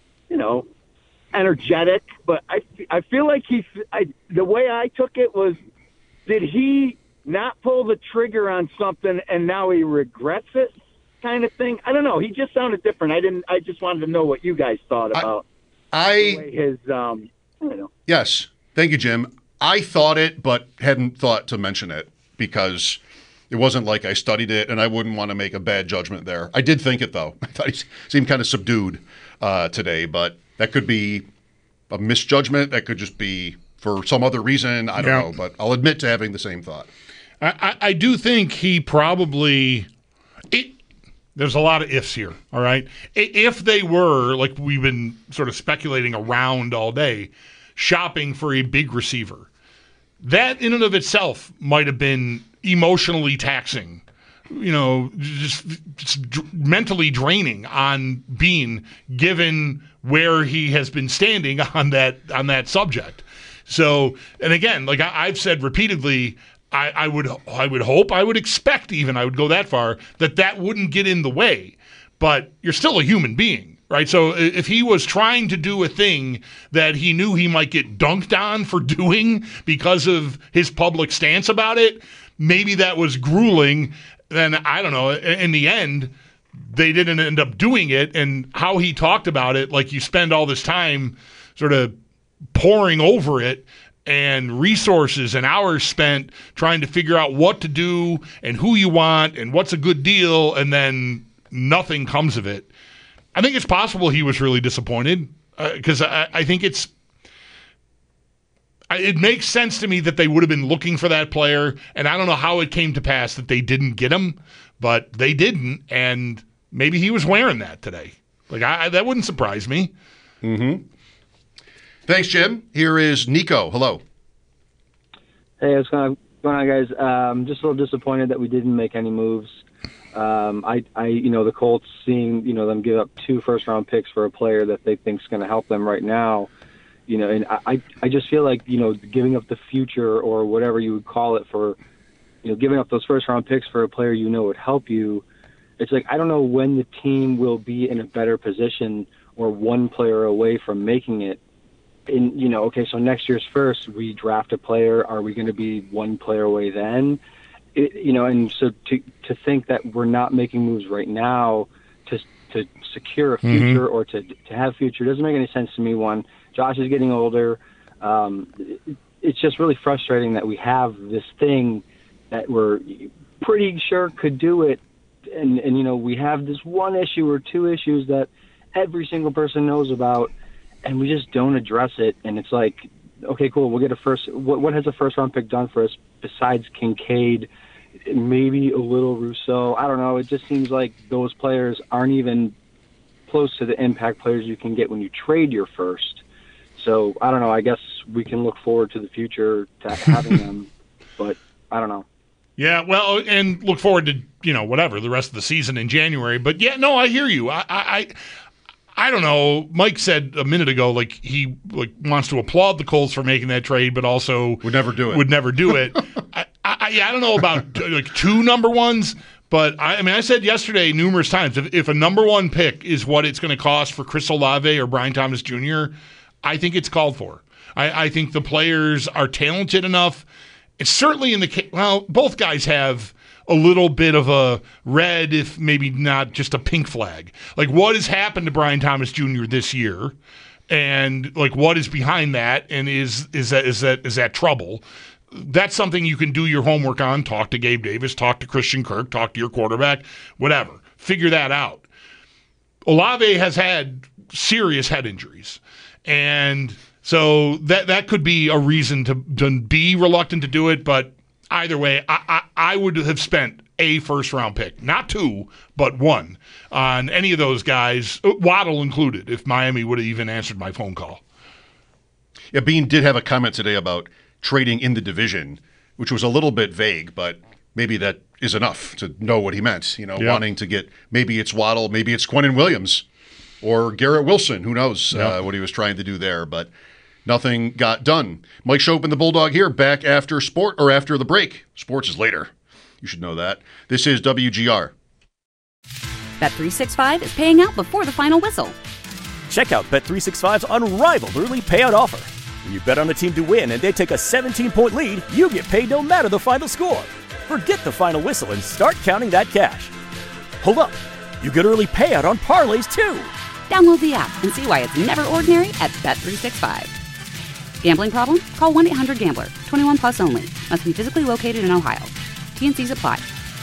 energetic. But I feel like the way I took it was, did he not pull the trigger on something and now he regrets it kind of thing? I don't know. He just sounded different. I just wanted to know what you guys thought about the way his, I don't know. Yes. Thank you, Jim. I thought it, but hadn't thought to mention it, because it wasn't like I studied it, and I wouldn't want to make a bad judgment there. I did think it, though. I thought he seemed kind of subdued today, but that could be a misjudgment. That could just be for some other reason. I don't know, but I'll admit to having the same thought. I do think he probably there's a lot of ifs here, all right? If they were, like we've been sort of speculating around all day, shopping for a big receiver, that in and of itself might have been emotionally taxing, just mentally draining on Beane, given where he has been standing on that subject. So, and again, like I've said repeatedly, I would hope, I would expect even, I would go that far, that wouldn't get in the way. But you're still a human being, right? So if he was trying to do a thing that he knew he might get dunked on for doing because of his public stance about it, maybe that was grueling. Then I don't know. In the end, they didn't end up doing it. And how he talked about it, like you spend all this time sort of poring over it, and resources and hours spent trying to figure out what to do and who you want and what's a good deal, and then nothing comes of it. I think it's possible he was really disappointed, because I think it makes sense to me that they would have been looking for that player, and I don't know how it came to pass that they didn't get him, but they didn't, and maybe he was wearing that today. Like that wouldn't surprise me. Mm-hmm. Thanks, Jim. Here is Nico. Hello. Hey, what's going on, guys? Just a little disappointed that we didn't make any moves. The Colts, seeing them give up 2 first-round picks for a player that they think is going to help them right now, and I just feel like giving up the future, or whatever you would call it, for giving up those first-round picks for a player would help you. It's like, I don't know when the team will be in a better position or one player away from making it. And, okay, so next year's first, we draft a player. Are we going to be one player away then? And so to think that we're not making moves right now to secure a future or to have future doesn't make any sense to me. One, Josh is getting older. It's just really frustrating that we have this thing that we're pretty sure could do it. And we have this one issue or 2 issues that every single person knows about, and we just don't address it. And it's like, okay, cool, we'll get a first. What has a first-round pick done for us besides Kincaid, maybe a little Rousseau? I don't know. It just seems like those players aren't even close to the impact players you can get when you trade your first. So, I don't know. I guess we can look forward to the future to having them, but I don't know. Yeah, well, and look forward to, whatever, the rest of the season in January. But, yeah, no, I hear you. I don't know. Mike said a minute ago, he wants to applaud the Colts for making that trade, but also would never do it. I don't know about 2 number ones, But I said yesterday numerous times, if a number one pick is what it's going to cost for Chris Olave or Brian Thomas Jr., I think it's called for. I think the players are talented enough. It's certainly in the case. Well, both guys have a little bit of a red, if maybe not just a pink flag. Like, what has happened to Brian Thomas Jr. this year? And like, what is behind that? And is that trouble? That's something you can do your homework on. Talk to Gabe Davis, talk to Christian Kirk, talk to your quarterback, whatever. Figure that out. Olave has had serious head injuries. And so that could be a reason to be reluctant to do it. But either way, I would have spent a first-round pick, not 2, but 1, on any of those guys, Waddle included, if Miami would have even answered my phone call. Yeah, Bean did have a comment today about trading in the division, which was a little bit vague, but maybe that is enough to know what he meant. Wanting to get, maybe it's Waddle, maybe it's Quinnen Williams or Garrett Wilson. Who knows what he was trying to do there, but nothing got done. Mike Schopp and the Bulldog here, back after the break. Sports is later. You should know that. This is WGR. Bet365 is paying out before the final whistle. Check out Bet365's unrivaled early payout offer. When you bet on a team to win and they take a 17-point lead, you get paid no matter the final score. Forget the final whistle and start counting that cash. Hold up. You get early payout on parlays, too. Download the app and see why it's never ordinary at Bet365. Gambling problem? Call 1-800-GAMBLER. 21 plus only. Must be physically located in Ohio. T&Cs apply.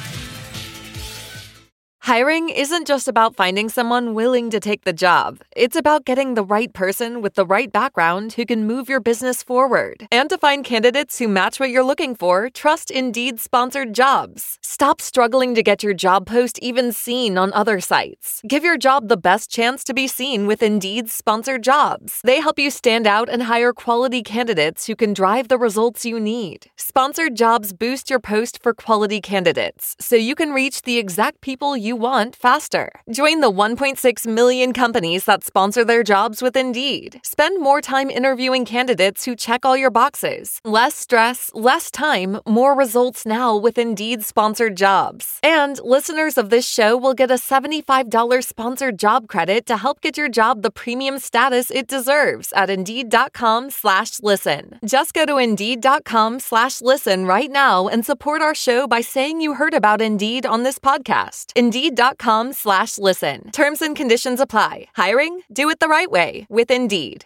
Hiring isn't just about finding someone willing to take the job. It's about getting the right person with the right background who can move your business forward. And to find candidates who match what you're looking for, trust Indeed-sponsored jobs. Stop struggling to get your job post even seen on other sites. Give your job the best chance to be seen with Indeed-sponsored jobs. They help you stand out and hire quality candidates who can drive the results you need. Sponsored jobs boost your post for quality candidates, so you can reach the exact people you want faster. Join the 1.6 million companies that sponsor their jobs with Indeed. Spend more time interviewing candidates who check all your boxes. Less stress, less time, more results now with Indeed sponsored jobs. And listeners of this show will get a $75 sponsored job credit to help get your job the premium status it deserves at Indeed.com/listen. Just go to Indeed.com/listen right now and support our show by saying you heard about Indeed on this podcast. Indeed.com/listen. Terms and conditions apply. Hiring? Do it the right way with Indeed.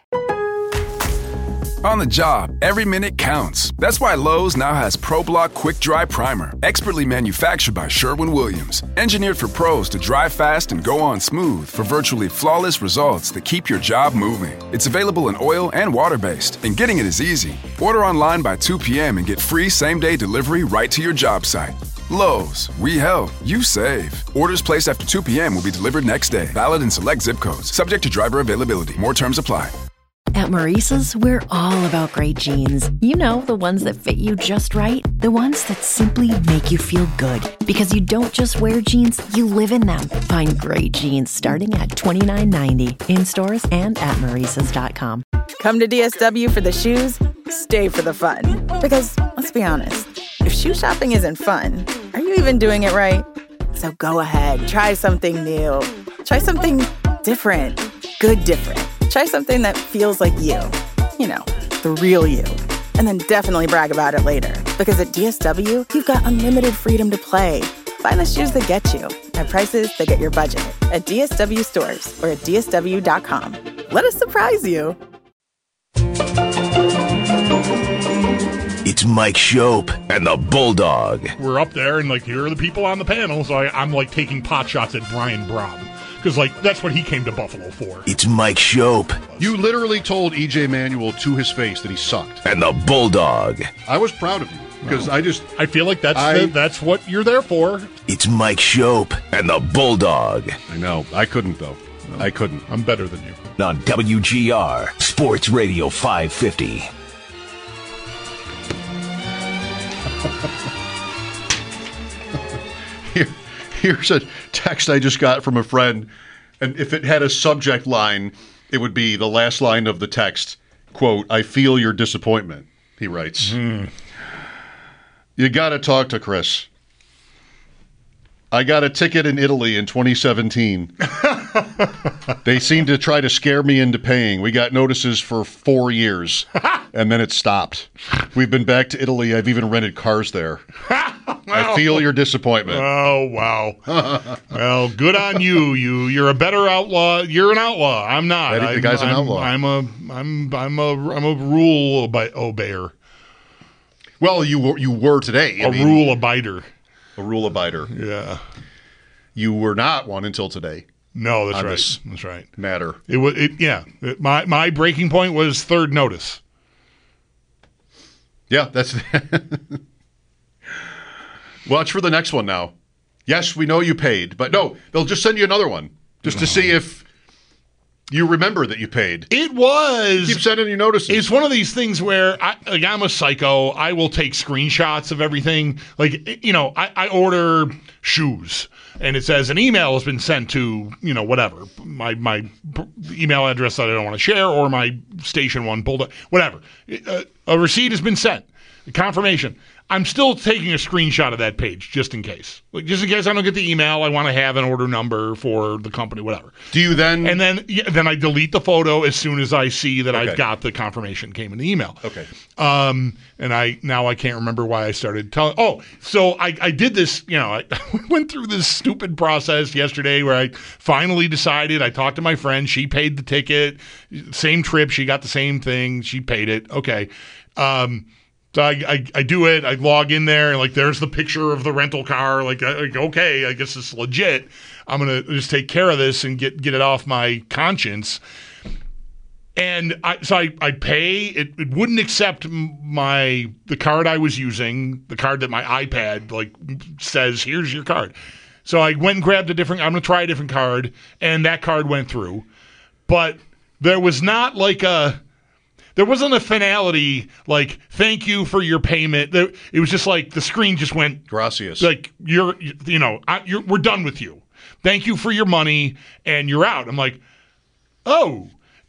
On the job, every minute counts. That's why Lowe's now has ProBlock Quick Dry Primer, expertly manufactured by Sherwin-Williams. Engineered for pros to dry fast and go on smooth for virtually flawless results that keep your job moving. It's available in oil and water-based, and getting it is easy. Order online by 2 p.m. and get free same-day delivery right to your job site. Lowe's, we help, you save. Orders placed after 2 p.m. will be delivered next day. Valid in select zip codes. Subject to driver availability. More terms apply. At Maurice's, we're all about great jeans. You know, the ones that fit you just right. The ones that simply make you feel good. Because you don't just wear jeans, you live in them. Find great jeans starting at $29.90 in stores and at Maurice's.com. Come to DSW for the shoes, stay for the fun. Because, let's be honest, if shoe shopping isn't fun, are you even doing it right? So go ahead, try something new. Try something different. Good different. Try something that feels like you. You know, the real you. And then definitely brag about it later. Because at DSW, you've got unlimited freedom to play. Find the shoes that get you at prices that get your budget at DSW stores or at DSW.com. Let us surprise you. It's Mike Schopp and the Bulldog. We're up there, and here are the people on the panel, so I'm taking pot shots at Brian Brohm. Because, that's what he came to Buffalo for. It's Mike Schopp. You literally told E.J. Manuel to his face that he sucked. And the Bulldog. I was proud of you. Because I feel like that's what you're there for. It's Mike Schopp and the Bulldog. I know. I couldn't, though. No. I couldn't. I'm better than you. On WGR, Sports Radio 550. Here's a text I just got from a friend, and if it had a subject line, it would be the last line of the text, quote, "I feel your disappointment," he writes. You got to talk to Chris. I got a ticket in Italy in 2017. They seemed to try to scare me into paying. We got notices for 4 years, and then it stopped. We've been back to Italy. I've even rented cars there. I feel your disappointment. Oh, wow. Well, good on you. You're a better outlaw. You're an outlaw. I'm not. The guy's an outlaw. I'm a rule obeyer. Well, you were today. A rule abider. A rule abider. Yeah. You were not one until today. No, that's right. That's right. Matter. My breaking point was third notice. Yeah, that's. Watch for the next one now. Yes, we know you paid, but no, they'll just send you another one just to see if you remember that you paid. It was. Keep sending you notices. It's one of these things where I'm a psycho. I will take screenshots of everything. Like, I order shoes, and it says an email has been sent to, whatever, my email address that I don't want to share, or my station one pulled up, whatever. A receipt has been sent. Confirmation. I'm still taking a screenshot of that page just in case. Like, just in case I don't get the email, I want to have an order number for the company, whatever. Do you then? And then I delete the photo as soon as I see that I've got the confirmation came in the email. Okay. And I can't remember why I started telling. Oh, so I did this. I went through this stupid process yesterday where I finally decided. I talked to my friend. She paid the ticket. Same trip. She got the same thing. She paid it. Okay. So I do it. I log in there, and there's the picture of the rental car. Okay, I guess it's legit. I'm gonna just take care of this and get it off my conscience. And I pay. It wouldn't accept the card I was using, the card that my iPad says, here's your card. So I went and grabbed I'm gonna try a different card, and that card went through. But there was not there wasn't a finality thank you for your payment. It was just the screen just went gracias. We're done with you. Thank you for your money, and you're out. I'm like, oh,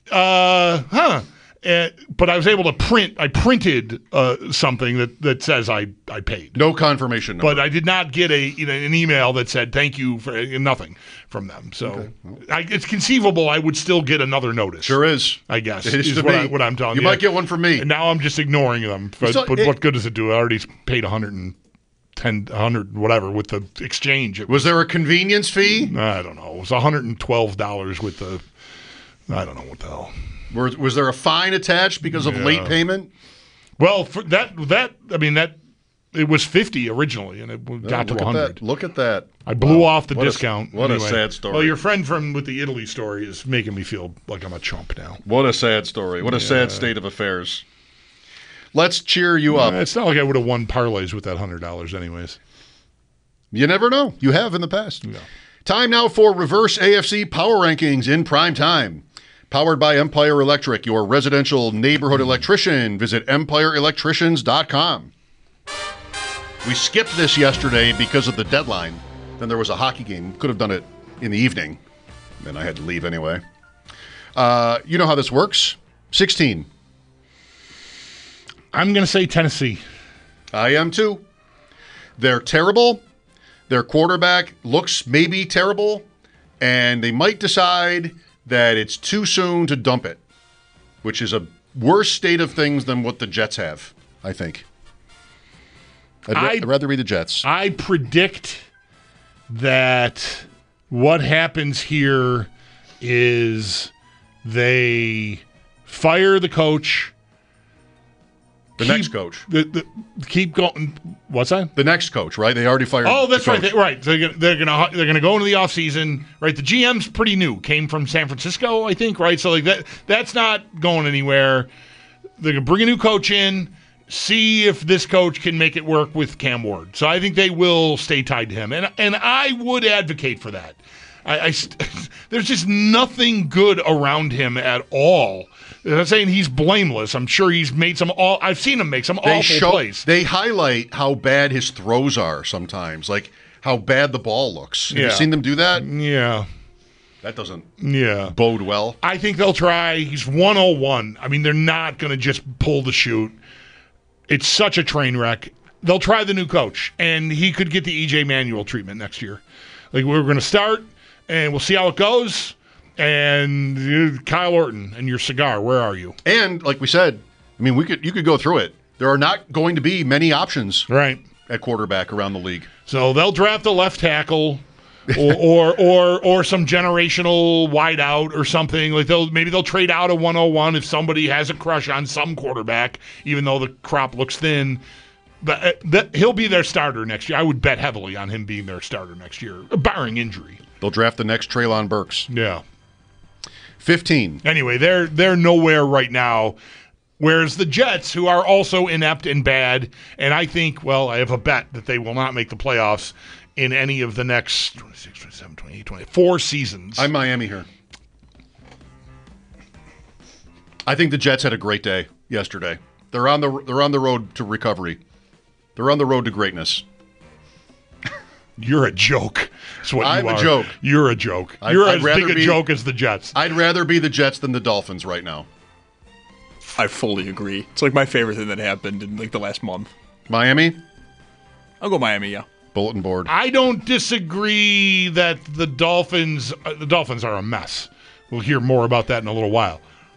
but I was able to print. I printed something that says I paid. No confirmation number. But I did not get an email that said thank you for nothing from them. So it's conceivable I would still get another notice. Sure is. I guess it is what I'm telling you. You might get one from me. And now I'm just ignoring them. But what good does it do? I already paid $100 whatever with the exchange. Was there a convenience fee? I don't know. It was $112 with the. I don't know what the hell. Was there a fine attached because of late payment? Well, for that it was $50 originally, and it got to $100. Look at that! I blew off the discount. What a sad story. Well, your friend with the Italy story is making me feel like I'm a chump now. What a sad story. What a sad state of affairs. Let's cheer you up. It's not like I would have won parlays with that $100 anyways. You never know. You have in the past. Yeah. Time now for Reverse AFC Power Rankings in prime time. Powered by Empire Electric, your residential neighborhood electrician. Visit EmpireElectricians.com. We skipped this yesterday because of the deadline. Then there was a hockey game. Could have done it in the evening. Then I had to leave anyway. You know how this works. 16. I'm going to say Tennessee. I am too. They're terrible. Their quarterback looks maybe terrible. And they might decide that it's too soon to dump it, which is a worse state of things than what the Jets have, I think. I'd rather be the Jets. I predict that what happens here is they fire the coach. The next coach. Keep going. What's that? The next coach, right? They already fired. Oh, that's the coach. right. They're gonna go into the offseason, right? The GM's pretty new. Came from San Francisco, I think, right? So that's not going anywhere. They're gonna bring a new coach in, see if this coach can make it work with Cam Ward. So I think they will stay tied to him, and I would advocate for that. There's just nothing good around him at all. I'm not saying he's blameless. I'm sure he's made I've seen him make some awful plays. They highlight how bad his throws are sometimes, like how bad the ball looks. Have you seen them do that? Yeah. That doesn't bode well. I think they'll try. He's 101. I mean, they're not going to just pull the chute. It's such a train wreck. they'll try the new coach, and he could get the E.J. Manuel treatment next year. Like, we're going to start, and we'll see how it goes. And Kyle Orton and your cigar, where are you? And like we said, I mean, you could go through it. There are not going to be many options at quarterback around the league. So they'll draft a left tackle or some generational wideout or something. Like maybe they'll trade out a 101 if somebody has a crush on some quarterback, even though the crop looks thin. But he'll be their starter next year. I would bet heavily on him being their starter next year, barring injury. They'll draft the next Treylon Burks. Yeah. 15. Anyway, they're nowhere right now. Whereas the Jets, who are also inept and bad, and I think, I have a bet that they will not make the playoffs in any of the next 26, 27, 28, 24 seasons. I'm Miami here. I think the Jets had a great day yesterday. They're on the road to recovery. They're on the road to greatness. You're a joke. That's what I'm you are. a joke. You're a joke. You're as big a joke as the Jets. I'd rather be the Jets than the Dolphins right now. I fully agree. It's like my favorite thing that happened in like the last month. Miami? I'll go Miami, yeah. Bulletin board. I don't disagree that the Dolphins are a mess. We'll hear more about that in a little while.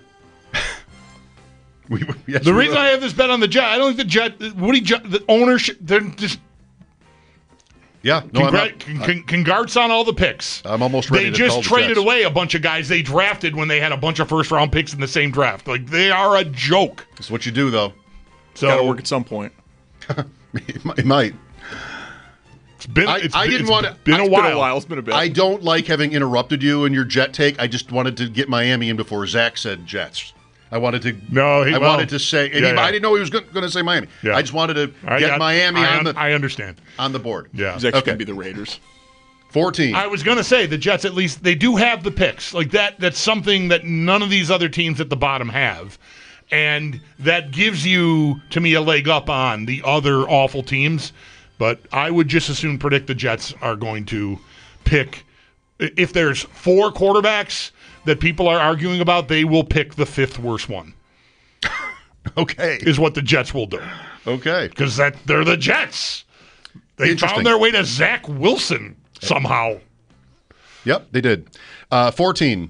The reason I have this bet on the Jets, I don't think the ownership, they're just. Yeah, congrats on all the picks. I'm almost ready to call the They just traded Jets. away a bunch of guys they drafted when they had a bunch of first-round picks in the same draft. Like, they are a joke. That's what you do, though. So got to work at some point. It might. It's been a while. It's been a bit. I don't like having interrupted you in your Jet take. I just wanted to get Miami in before Zach said Jets. I wanted to. Wanted to say. I didn't know he was going to say Miami. Yeah. I just wanted to get Miami I understand. On the board. Yeah. He's actually going to be the Raiders. 14. I was going to say the Jets, at least they do have the picks. Like that's something that none of these other teams at the bottom have. And that gives you, to me, a leg up on the other awful teams. But I would just as soon predict the Jets are going to pick. If there's 4 quarterbacks that people are arguing about, they will pick the 5th worst one. Okay. Is what the Jets will do. Okay. Because they're the Jets. They found their way to Zach Wilson somehow. Yep, they did. 14.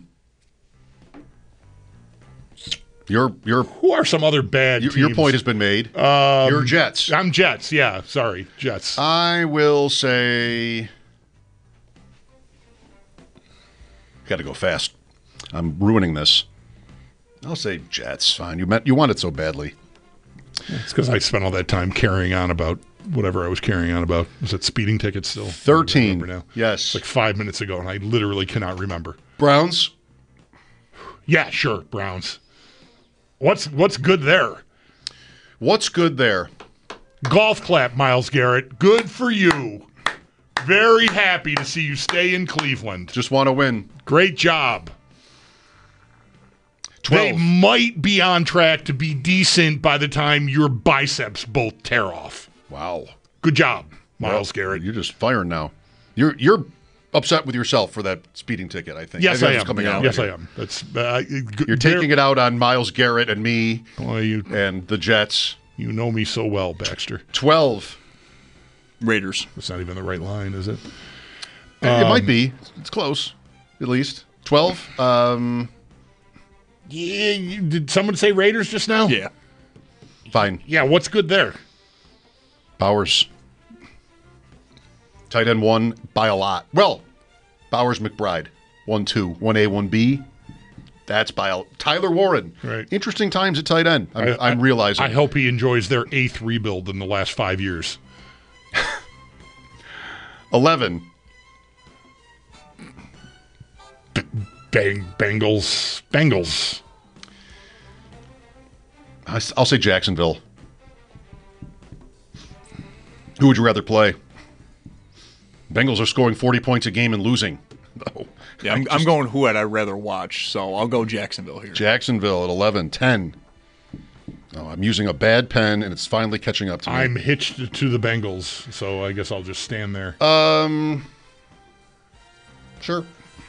Who are some other bad teams? Your point has been made. You're Jets. I'm Jets, yeah. Sorry, Jets. I will say... Got to go fast. I'm ruining this. I'll say Jets. Fine. You want it so badly. It's because I spent all that time carrying on about whatever I was carrying on about. Was it speeding tickets still? 13. Now. Yes. It's like 5 minutes ago, and I literally cannot remember. Browns? Yeah, sure. Browns. What's good there? What's good there? Golf clap, Myles Garrett. Good for you. Very happy to see you stay in Cleveland. Just want to win. Great job. 12. They might be on track to be decent by the time your biceps both tear off. Wow. Good job, Myles Garrett. You're just firing now. You're upset with yourself for that speeding ticket, I think. Yes, I am. Coming out yes, here. I am. That's You're taking it out on Myles Garrett and me Boy, and the Jets. You know me so well, Baxter. 12. Raiders. That's not even the right line, is it? It might be. It's close, at least. 12. Yeah, did someone say Raiders just now? Yeah. Fine. Yeah, what's good there? Bowers. Tight end 1 by a lot. Well, Bowers McBride. 1-2. 1A, 1B. That's by Tyler Warren. Right. Interesting times at tight end. I'm realizing. I hope he enjoys their 8th rebuild in the last 5 years. 11. Bengals. I'll say Jacksonville. Who would you rather play? Bengals are scoring 40 points a game and losing. No. Yeah, I'm going who I'd rather watch, so I'll go Jacksonville here. Jacksonville at 11. 10. Oh, I'm using a bad pen, and it's finally catching up to me. I'm hitched to the Bengals, so I guess I'll just stand there. Sure.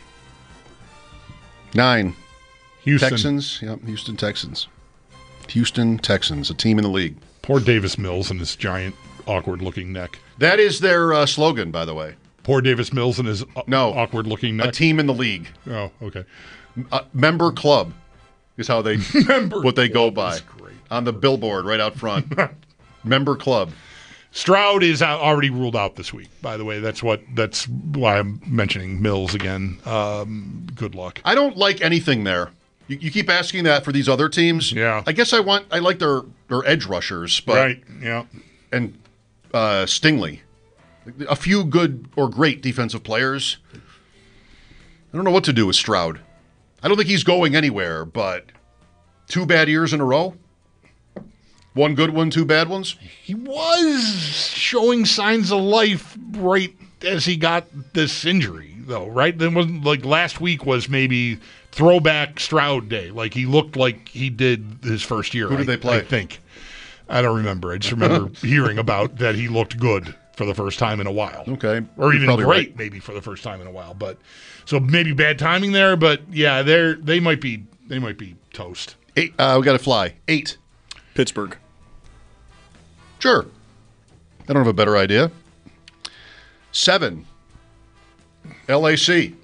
9. Houston. Texans. Yep, Houston Texans. Houston Texans, a team in the league. Poor Davis Mills and his giant awkward-looking neck. That is their slogan, by the way. Poor Davis Mills and his awkward-looking neck. A team in the league. Oh, okay. Member club is how they what they go by on the billboard right out front. Member club. Stroud is already ruled out this week. By the way, that's why I'm mentioning Mills again. Good luck. I don't like anything there. You keep asking that for these other teams. Yeah. I guess I like their edge rushers, but right. Yeah. And Stingley, a few good or great defensive players. I don't know what to do with Stroud. I don't think he's going anywhere, but 2 bad years in a row? 1 good one, 2 bad ones? He was showing signs of life right as he got this injury, though, right? Then wasn't like last week was maybe throwback Stroud day. Like he looked like he did his first year. Who did they play? I think. I don't remember. I just remember hearing about that he looked good for the first time in a while. Okay. Or even great right. maybe for the first time in a while. But so maybe bad timing there, but yeah, they might be toast. 8. We got to fly. 8. Pittsburgh. Sure. I don't have a better idea. 7. LAC.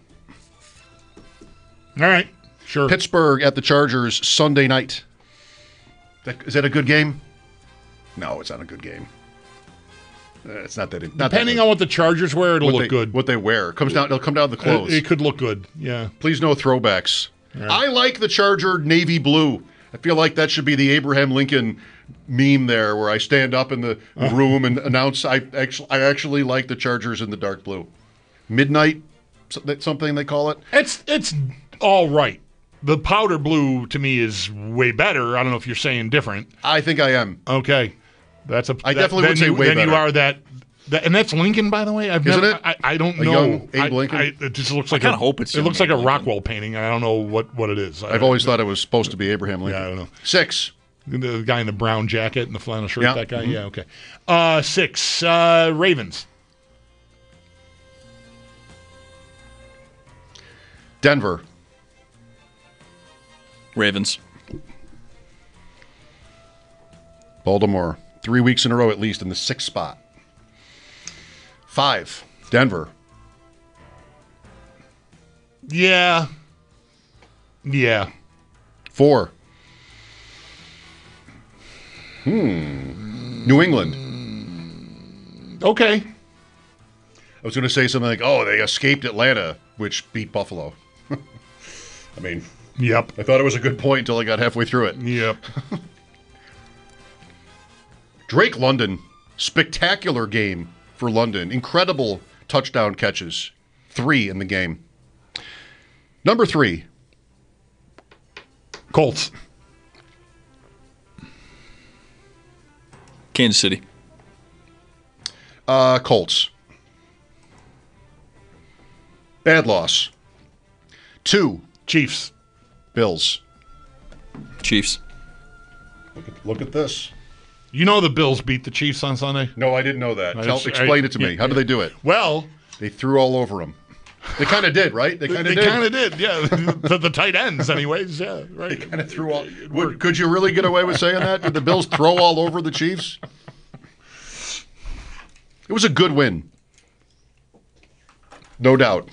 All right. Sure. Pittsburgh at the Chargers Sunday night. Is that a good game? No, it's not a good game. It's not that. Depending on what the Chargers wear, it'll look good. What they wear it'll come down to the clothes. It could look good. Yeah. Please no throwbacks. Right. I like the Charger navy blue. I feel like that should be the Abraham Lincoln meme there, where I stand up in the room and announce I actually like the Chargers in the dark blue. Midnight, something they call it. It's all right. The powder blue to me is way better. I don't know if you're saying different. I think I am. Okay, I definitely would say way better. Then you are that, and that's Lincoln, by the way. Isn't it? I don't know. Young Abe Lincoln. It just looks like I hope it's. It looks like a Rockwell painting. I don't know what it is. I've always thought it was supposed to be Abraham Lincoln. Yeah, I don't know. 6. The guy in the brown jacket and the flannel shirt. Yeah. That guy. Mm-hmm. Yeah. Okay. 6. Ravens. Denver. Ravens. Baltimore. 3 weeks in a row at least in the 6th spot. 5. Denver. Yeah. 4. New England. Okay. I was going to say something like, they escaped Atlanta, which beat Buffalo. I mean, yep. I thought it was a good point until I got halfway through it. Yep. Drake London, spectacular game for London. Incredible touchdown catches. 3 in the game. Number 3. Colts. Kansas City. Colts. Bad loss. 2. Chiefs. Bills. Chiefs. Look at this. You know the Bills beat the Chiefs on Sunday? No, I didn't know that. Explain it to me. How did they do it? Well, they threw all over them. They kind of did, right? They kind of did, yeah. the tight ends, anyways. Yeah, right. They kind of threw all. Could you really get away with saying that? Did the Bills throw all over the Chiefs? It was a good win. No doubt.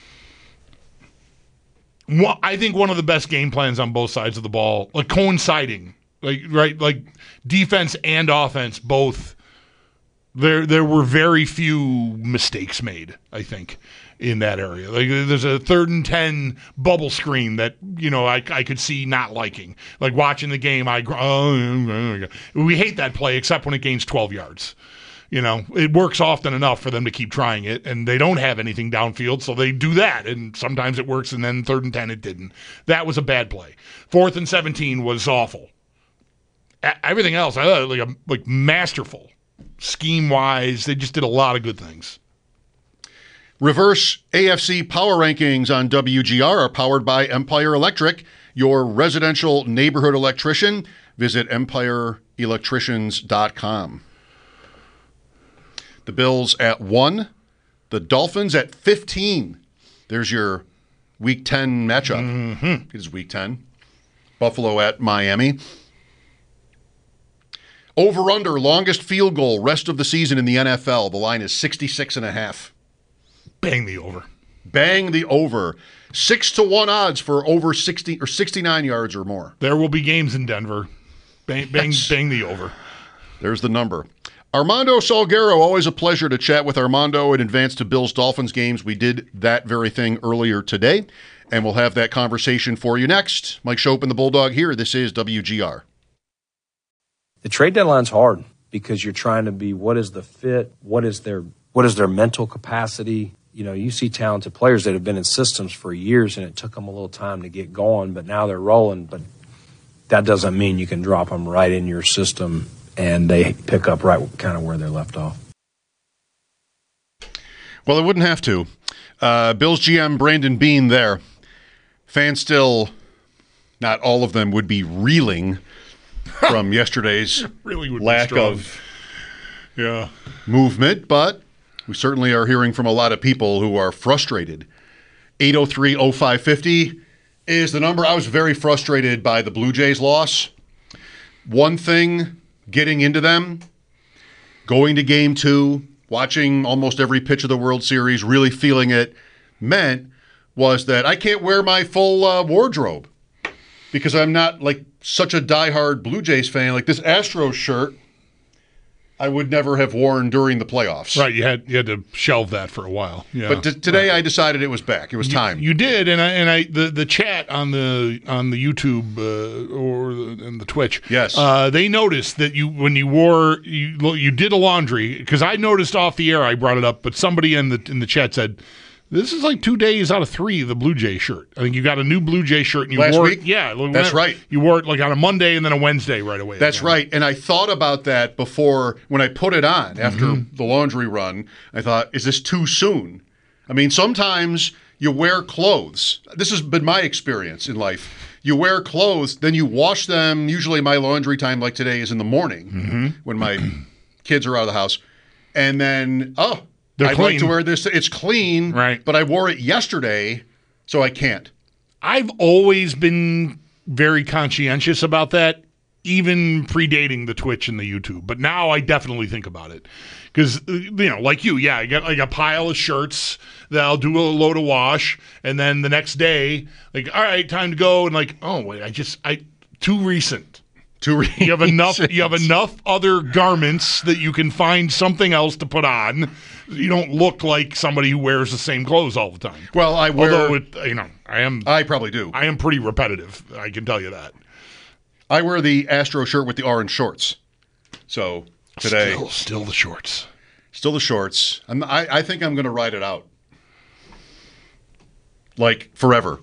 I think one of the best game plans on both sides of the ball, like coinciding, like defense and offense both. There were very few mistakes made, I think, in that area. Like there's a 3rd and 10 bubble screen that I could see not liking. Like watching the game, we hate that play except when it gains 12 yards. It works often enough for them to keep trying it, and they don't have anything downfield, so they do that, and sometimes it works, and then 3rd and 10 it didn't. That was a bad play. 4th and 17 was awful. Everything else, I thought like masterful. Scheme-wise, they just did a lot of good things. Reverse AFC Power Rankings on WGR are powered by Empire Electric, your residential neighborhood electrician. Visit empireelectricians.com. The Bills at 1. The Dolphins at 15. There's your Week 10 matchup. Mm-hmm. It is Week 10. Buffalo at Miami. Over-under, longest field goal, rest of the season in the NFL. The line is 66.5. Bang the over. Bang the over. 6-1 odds for over 60 or 69 yards or more. There will be games in Denver. Bang the over. There's the number. Armando Salguero, always a pleasure to chat with Armando in advance to Bills-Dolphins games. We did that very thing earlier today, and we'll have that conversation for you next. Mike Schopp and the Bulldog here. This is WGR. The trade deadline's hard because you're trying to be what is the fit, what is their mental capacity. You know, you see talented players that have been in systems for years and it took them a little time to get going, but now they're rolling. But that doesn't mean you can drop them right in your system and they pick up right kind of where they're left off. Well, it wouldn't have to. Bills GM Brandon Beane there. Fans still, not all of them, would be reeling from yesterday's really would lack of movement, but we certainly are hearing from a lot of people who are frustrated. 803-0550 is the number. I was very frustrated by the Blue Jays loss. One thing, getting into them, going to Game 2, watching almost every pitch of the World Series, really feeling it, meant was that I can't wear my full wardrobe because I'm not like such a diehard Blue Jays fan. Like this Astros shirt, I would never have worn during the playoffs. Right, you had to shelve that for a while. Yeah, but today I decided it was back. It was time. You did, and the chat on the YouTube and the Twitch. Yes, they noticed that when you did a laundry, because I noticed off the air. I brought it up, but somebody in the chat said, this is like 2 days out of 3 the Blue Jay shirt. I think you got a new Blue Jay shirt and you wore it. Yeah, that's right. You wore it like on a Monday and then a Wednesday right away. That's right. And I thought about that before when I put it on after the laundry run. I thought, is this too soon? I mean, sometimes you wear clothes. This has been my experience in life. You wear clothes, then you wash them. Usually my laundry time like today is in the morning when my kids are out of the house. And then, I'd like to wear this. It's clean, right? But I wore it yesterday, so I can't. I've always been very conscientious about that, even predating the Twitch and the YouTube. But now I definitely think about it. Because, like you, I got like a pile of shirts that I'll do a load of wash, and then the next day, like, all right, time to go, and like, oh, wait, too recent. You have enough other garments that you can find something else to put on. You don't look like somebody who wears the same clothes all the time. Well, I wear. Although I probably do. I am pretty repetitive. I can tell you that. I wear the Astro shirt with the orange shorts. So today, still the shorts. Still the shorts. I think I'm going to ride it out, like forever.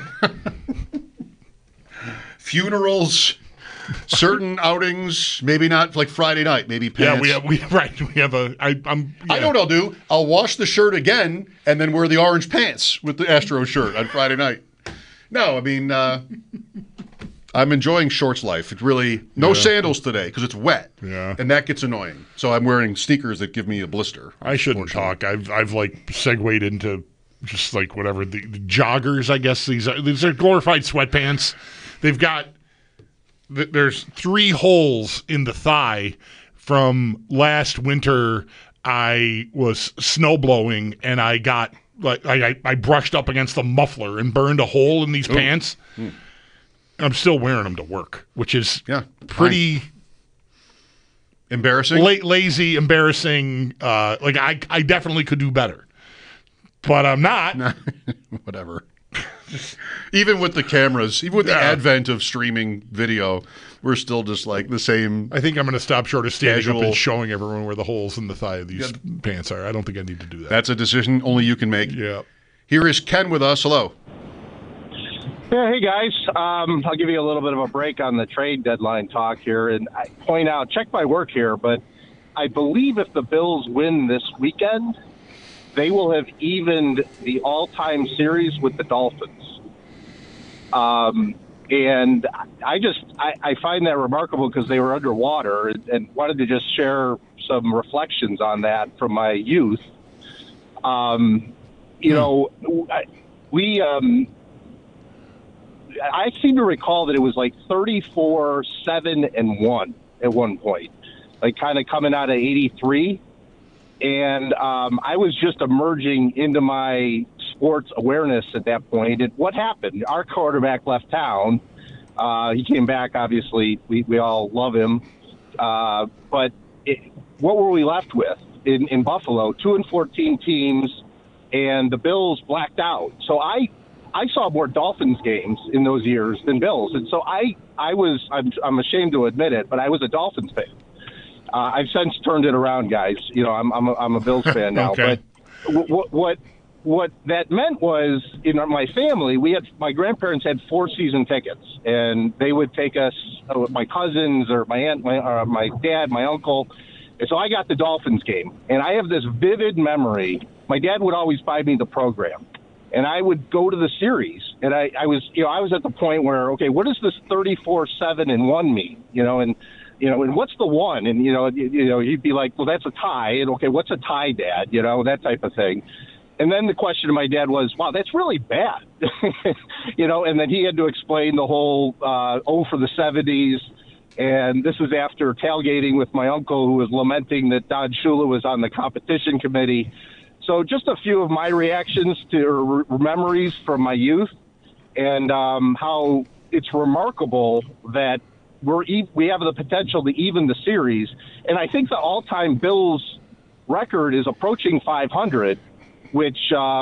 Funerals. Certain outings, maybe not like Friday night, maybe pants. Yeah, we have a. I know what I'll do. I'll wash the shirt again and then wear the orange pants with the Astro shirt on Friday night. No, I mean, I'm enjoying shorts life. It's really no sandals today because it's wet. Yeah, and that gets annoying. So I'm wearing sneakers that give me a blister. I shouldn't talk. I've like segued into just like whatever the joggers. I guess these are glorified sweatpants. They've got. There's 3 holes in the thigh from last winter. I was snowblowing and I got I brushed up against the muffler and burned a hole in these pants. I'm still wearing them to work, which is pretty embarrassing. Lazy, embarrassing. I definitely could do better, but I'm not. Whatever. Even with the cameras, even with the advent of streaming video, we're still just like the same. I think I'm going to stop short of standing up and showing everyone where the holes in the thigh of these pants are. I don't think I need to do that. That's a decision only you can make. Yeah. Here is Ken with us. Hello. Yeah, hey guys. I'll give you a little bit of a break on the trade deadline talk here, and I point out, check my work here, but I believe if the Bills win this weekend, they will have evened the all-time series with the Dolphins. And I find that remarkable because they were underwater and wanted to just share some reflections on that from my youth. I seem to recall that it was like 34-7-1 at one point. like kind of coming out of '83, and I was just emerging into my sports awareness at that point. And what happened? Our quarterback left town. He came back. Obviously, we all love him. But what were we left with in Buffalo? 2-14 teams, and the Bills blacked out. So I saw more Dolphins games in those years than Bills, and so I'm ashamed to admit it, but I was a Dolphins fan. I've since turned it around, guys. You know, I'm a Bills fan now. Okay. But what that meant was, in my family, my grandparents had 4 season tickets, and they would take us, my cousins or my aunt, my dad, my uncle. And so I got the Dolphins game, and I have this vivid memory. My dad would always buy me the program, and I would go to the series. And I was at the point where, okay, what does this 34-7-1 mean? And what's the one? And he'd be like, well, that's a tie. And okay, what's a tie, Dad? That type of thing. And then the question to my dad was, wow, that's really bad. And then he had to explain the whole for the 70s. And this was after tailgating with my uncle, who was lamenting that Don Shula was on the competition committee. So just a few of my reactions to memories from my youth, and how it's remarkable that we have the potential to even the series. And I think the all-time Bills record is approaching 500. Which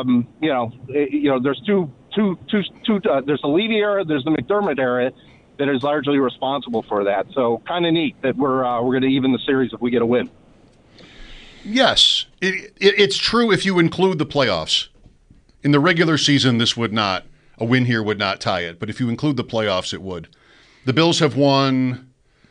there's two. There's the Levy era, there's the McDermott era that is largely responsible for that. So kind of neat that we're going to even the series if we get a win. Yes, it's true if you include the playoffs. In the regular season, a win here would not tie it, but if you include the playoffs, it would. The Bills have won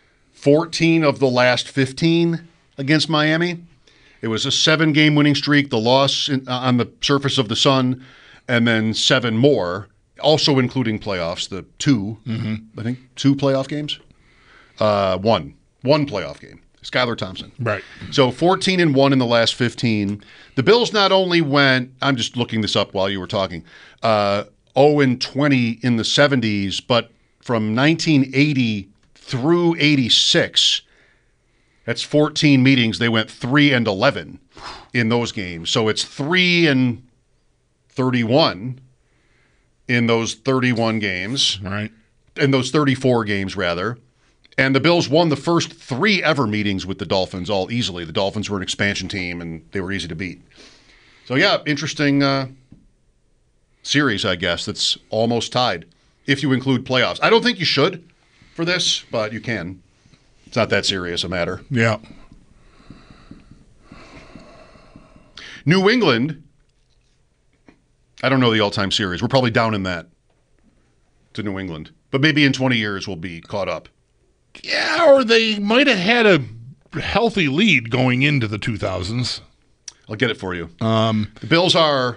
14 of the last 15 against Miami. It was a 7-game winning streak, the loss on the surface of the sun, and then 7 more, also including playoffs, the 2, I think, 2 playoff games. One playoff game, Skylar Thompson. Right. So 14-1 in the last 15. The Bills not only went, I'm just looking this up while you were talking, 0-20 in the 70s, but from 1980 through 86, that's 14 meetings. They went 3-11 in those games. So it's 3-31 in those 31 games. Right. In those 34 games, rather. And the Bills won the first 3 ever meetings with the Dolphins all easily. The Dolphins were an expansion team, and they were easy to beat. So, yeah, interesting series, I guess, that's almost tied if you include playoffs. I don't think you should for this, but you can. It's not that serious a matter. Yeah. New England, I don't know the all-time series. We're probably down in that to New England. But maybe in 20 years we'll be caught up. Yeah, or they might have had a healthy lead going into the 2000s. I'll get it for you. The Bills are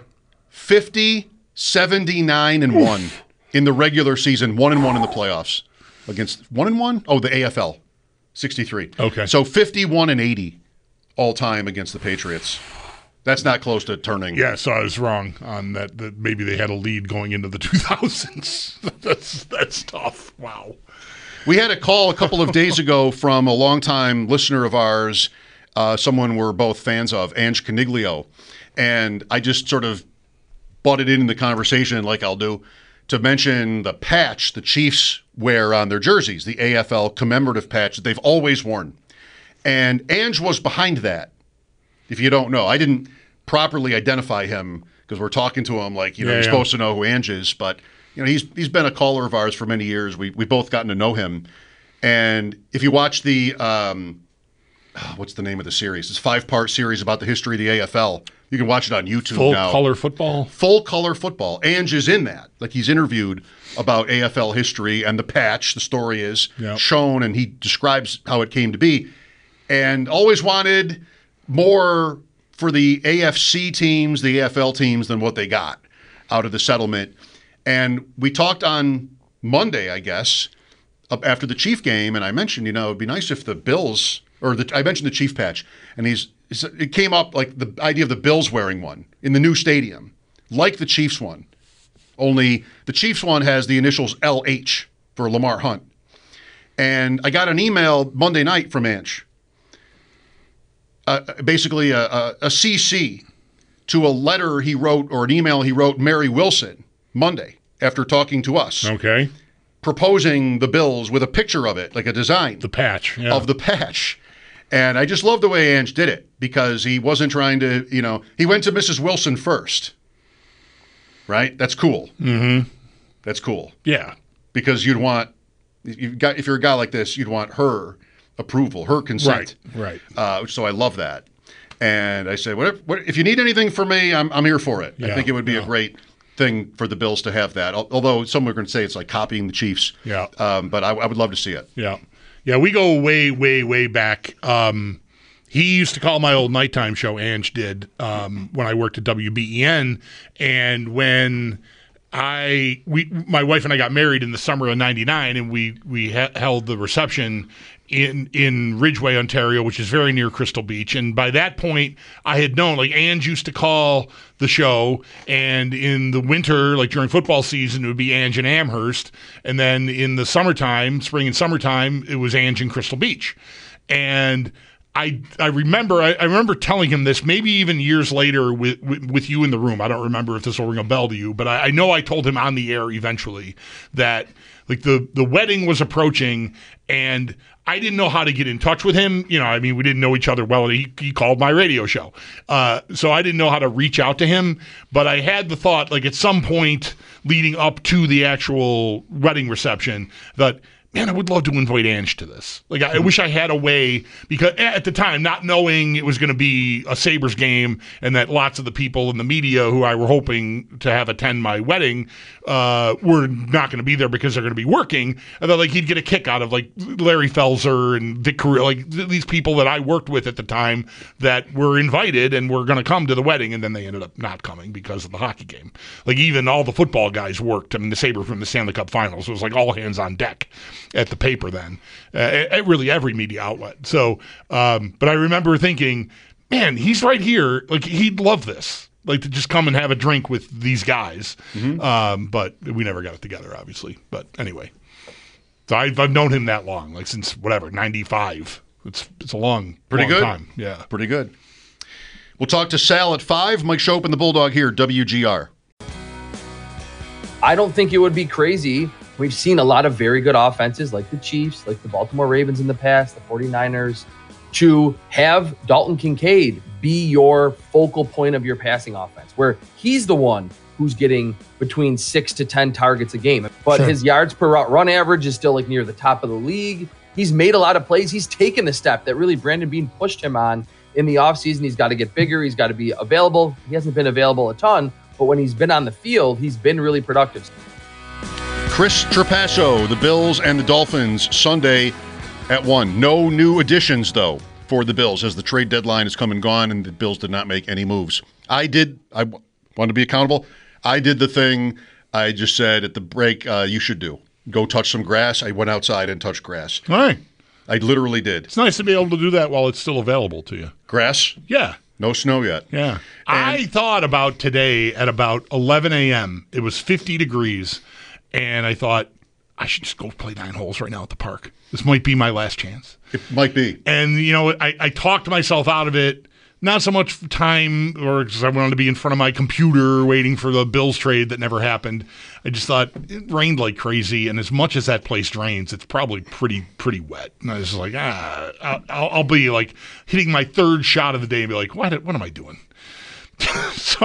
50-79-1 in the regular season, 1-1 in the playoffs. Against 1-1? Oh, the AFL. 63. Okay. So 51-80 all time against the Patriots. That's not close to turning. Yeah, so I was wrong on that maybe they had a lead going into the 2000s. That's tough. Wow. We had a call a couple of days ago from a longtime listener of ours, someone we're both fans of, Ange Coniglio. And I just sort of butted in the conversation, like I'll do, to mention the patch the Chiefs wear on their jerseys, the AFL commemorative patch that they've always worn. And Ange was behind that, if you don't know. I didn't properly identify him because we're talking to him like, you're supposed to know who Ange is. But, he's been a caller of ours for many years. We've both gotten to know him. And if you watch the, what's the name of the series? It's a 5-part series about the history of the AFL. You can watch it on YouTube now. Full color football? Full color football. Ange is in that. Like, he's interviewed about AFL history and the patch, the story is shown, and he describes how it came to be. And always wanted more for the AFC teams, the AFL teams, than what they got out of the settlement. And we talked on Monday, I guess, after the Chief game, and I mentioned, it'd be nice if the Bills, I mentioned the Chief patch, and it came up like the idea of the Bills wearing one in the new stadium, like the Chiefs one. Only the Chiefs one has the initials LH for Lamar Hunt. And I got an email Monday night from Ange basically a CC to a letter he wrote or an email he wrote Mary Wilson Monday after talking to us. Okay. Proposing the Bills with a picture of it, like a design. The patch. Yeah. Of the patch. And I just love the way Ange did it because he wasn't trying to, he went to Mrs. Wilson first. Right? That's cool. Mm-hmm. That's cool. Yeah. Because if you're a guy like this, you'd want her approval, her consent. Right. So I love that. And I said, if you need anything from me, I'm here for it. Yeah. I think it would be a great thing for the Bills to have that. Although some are going to say it's like copying the Chiefs. Yeah. But I would love to see it. Yeah. Yeah, we go way, way, way back. He used to call my old nighttime show, Ange did, when I worked at WBEN. And when my wife and I got married in the summer of '99, and we held the reception in Ridgeway, Ontario, which is very near Crystal Beach. And by that point, I had known, like, Ange used to call the show, and in the winter, like during football season, it would be Ange and Amherst. And then in the summertime, spring and summertime, it was Ange and Crystal Beach. And I remember telling him this maybe even years later with you in the room. I don't remember if this will ring a bell to you, but I know I told him on the air eventually that like the wedding was approaching and I didn't know how to get in touch with him. We didn't know each other well. He called my radio show. So I didn't know how to reach out to him, but I had the thought, like at some point leading up to the actual wedding reception, that, man, I would love to invite Ange to this. Like, I wish I had a way, because at the time, not knowing it was going to be a Sabres game and that lots of the people in the media who I were hoping to have attend my wedding were not going to be there because they're going to be working, and that, like, he'd get a kick out of, like, Larry Felser and Vic Carrillo, like, these people that I worked with at the time that were invited and were going to come to the wedding, and then they ended up not coming because of the hockey game. Like, even all the football guys worked. I mean, the Sabres from the Stanley Cup Finals. It was, like, all hands on deck at the paper then, at really every media outlet. So, but I remember thinking, man, he's right here. Like, he'd love this, like to just come and have a drink with these guys. Mm-hmm. But we never got it together, obviously. But anyway, so I've known him that long, like since whatever, 95. It's a long time. Yeah. Pretty good. We'll talk to Sal at 5. Mike Schopp and the Bulldog here, WGR. I don't think it would be crazy. We've seen a lot of very good offenses like the Chiefs, like the Baltimore Ravens in the past, the 49ers, to have Dalton Kincaid be your focal point of your passing offense, where he's the one who's getting between 6 to 10 targets a game. But his yards per route run average is still like near the top of the league. He's made a lot of plays. He's taken the step that really Brandon Beane pushed him on in the offseason. He's got to get bigger. He's got to be available. He hasn't been available a ton, but when he's been on the field, he's been really productive. Chris Trapasso, the Bills and the Dolphins, Sunday at 1. No new additions, though, for the Bills, as the trade deadline has come and gone, and the Bills did not make any moves. I want to be accountable. I did the thing I just said at the break you should do. Go touch some grass. I went outside and touched grass. All right. I literally did. It's nice to be able to do that while it's still available to you. Grass? Yeah. No snow yet. Yeah. I thought about today at about 11 a.m. It was 50 degrees. And I thought, I should just go play 9 holes right now at the park. This might be my last chance. It might be. And, I talked myself out of it, not so much for time or because I wanted to be in front of my computer waiting for the Bills trade that never happened. I just thought it rained like crazy. And as much as that place drains, it's probably pretty wet. And I was just like, I'll be like hitting my 3rd shot of the day and be like, what am I doing? So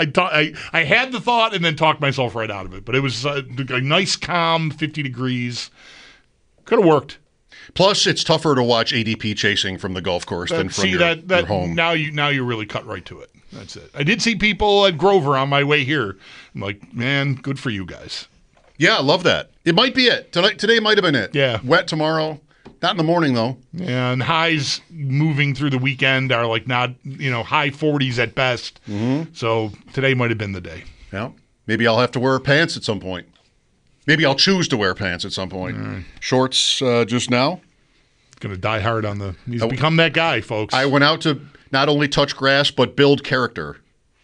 I had the thought and then talked myself right out of it. But it was a nice, calm 50 degrees. Could have worked. Plus, it's tougher to watch ADP chasing from the golf course than from your home. Now you really cut right to it. That's it. I did see people at Grover on my way here. I'm like, man, good for you guys. Yeah, I love that. It might be it. Today might have been it. Yeah. Wet tomorrow. Not in the morning, though. Yeah, and highs moving through the weekend are like not, high 40s at best. Mm-hmm. So today might have been the day. Yeah. Maybe I'll have to wear pants at some point. Maybe I'll choose to wear pants at some point. Shorts just now. Going to die hard on the... He's become that guy, folks. I went out to not only touch grass, but build character.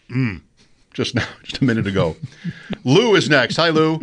Just a minute ago. Lou is next. Hi, Lou.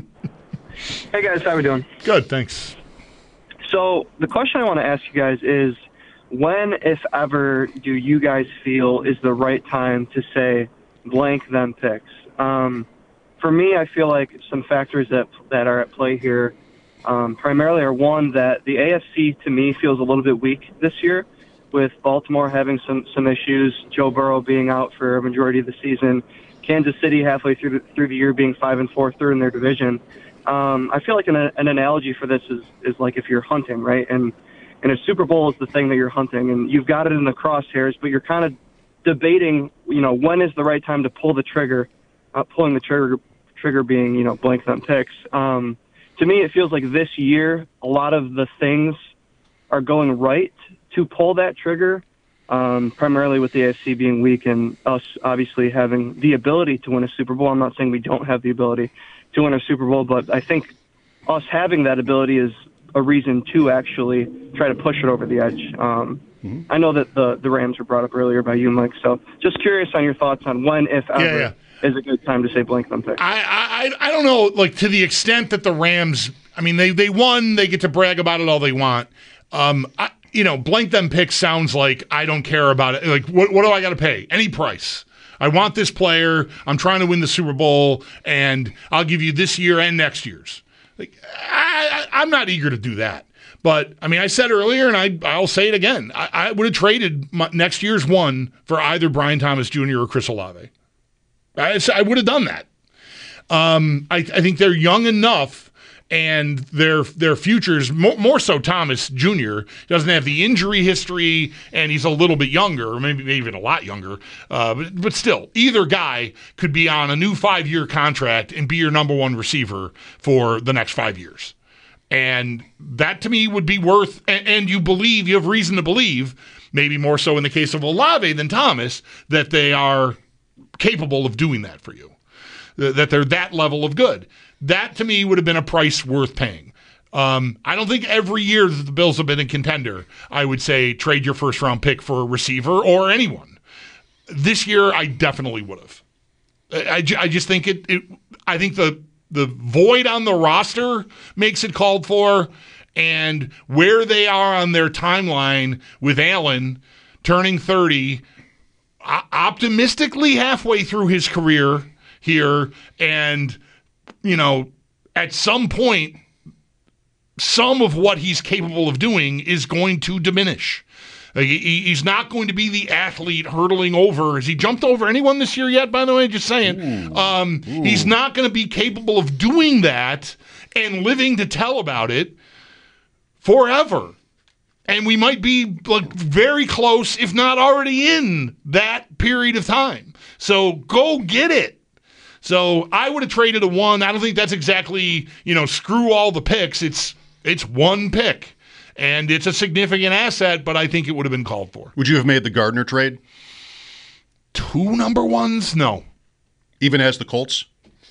Hey, guys. How we doing? Good, thanks. So the question I want to ask you guys is, when, if ever, do you guys feel is the right time to say blank them picks? For me, I feel like some factors that are at play here primarily are, one, that the AFC to me feels a little bit weak this year, with Baltimore having some issues, Joe Burrow being out for a majority of the season, Kansas City halfway through the year being 5-4, third in their division. I feel like an analogy for this is like if you're hunting, right? And a Super Bowl is the thing that you're hunting, and you've got it in the crosshairs, but you're kind of debating, when is the right time to pull the trigger, pulling the trigger being, blank them picks. To me, it feels like this year, a lot of the things are going right to pull that trigger, primarily with the AFC being weak and us obviously having the ability to win a Super Bowl. I'm not saying we don't have the ability to win a Super Bowl, but I think us having that ability is a reason to actually try to push it over the edge. I know that the Rams were brought up earlier by you, Mike, so just curious on your thoughts on when, if ever, is a good time to say blank them picks. I don't know, like, to the extent that the Rams, I mean, they won, they get to brag about it all they want. Blank them picks sounds like I don't care about it. Like, what do I got to pay? Any price. I want this player. I'm trying to win the Super Bowl, and I'll give you this year and next year's. Like, I'm not eager to do that. But, I mean, I said earlier, and I'll say it again, I would have traded next year's one for either Brian Thomas Jr. or Chris Olave. I would have done that. I think they're young enough, and their futures, more so Thomas Jr., doesn't have the injury history, and he's a little bit younger, or maybe even a lot younger. But still, either guy could be on a new 5-year contract and be your number one receiver for the next 5 years. And that, to me, would be worth, and you have reason to believe, maybe more so in the case of Olave than Thomas, that they are capable of doing that for you, that they're that level of good. That, to me, would have been a price worth paying. I don't think every year that the Bills have been a contender, I would say trade your first-round pick for a receiver or anyone. This year, I definitely would have. I just think I think the void on the roster makes it called for, and where they are on their timeline with Allen turning 30, optimistically halfway through his career here, and at some point, some of what he's capable of doing is going to diminish. He's not going to be the athlete hurtling over. Has he jumped over anyone this year yet, by the way? Just saying. He's not going to be capable of doing that and living to tell about it forever. And we might be very close, if not already in that period of time. So go get it. So I would have traded a one. I don't think that's exactly, screw all the picks. It's one pick, and it's a significant asset, but I think it would have been called for. Would you have made the Gardner trade? 2 number ones? No. Even as the Colts?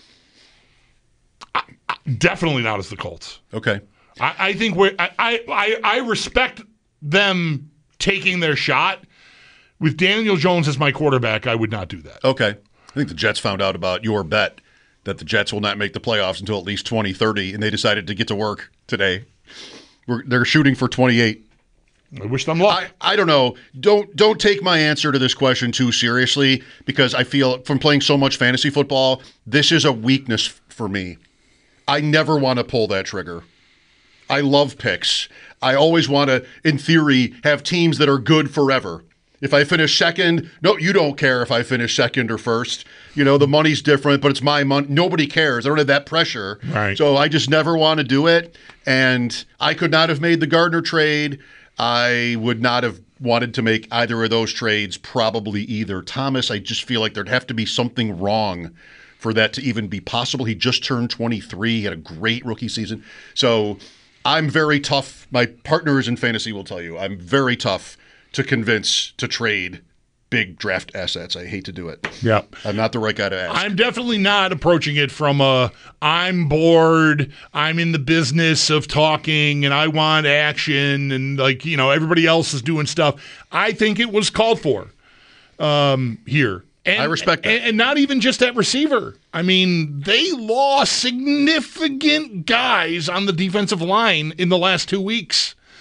Definitely not as the Colts. Okay. I think I respect them taking their shot. With Daniel Jones as my quarterback, I would not do that. Okay. I think the Jets found out about your bet that the Jets will not make the playoffs until at least 2030, and they decided to get to work today. They're shooting for 28. I wish them luck. I don't know. Don't take my answer to this question too seriously, because I feel from playing so much fantasy football, this is a weakness for me. I never want to pull that trigger. I love picks. I always want to, in theory, have teams that are good forever. If I finish second, no, you don't care if I finish second or first. The money's different, but it's my money. Nobody cares. I don't have that pressure. Right. So I just never want to do it. And I could not have made the Gardner trade. I would not have wanted to make either of those trades, probably either. Thomas, I just feel like there'd have to be something wrong for that to even be possible. He just turned 23. He had a great rookie season. So I'm very tough. My partners in fantasy will tell you I'm very tough to convince to trade big draft assets. I hate to do it. Yeah. I'm not the right guy to ask. I'm definitely not approaching it from I'm bored, I'm in the business of talking, and I want action, and everybody else is doing stuff. I think it was called for here. And, I respect that. And not even just at receiver. I mean, they lost significant guys on the defensive line in the last 2 weeks.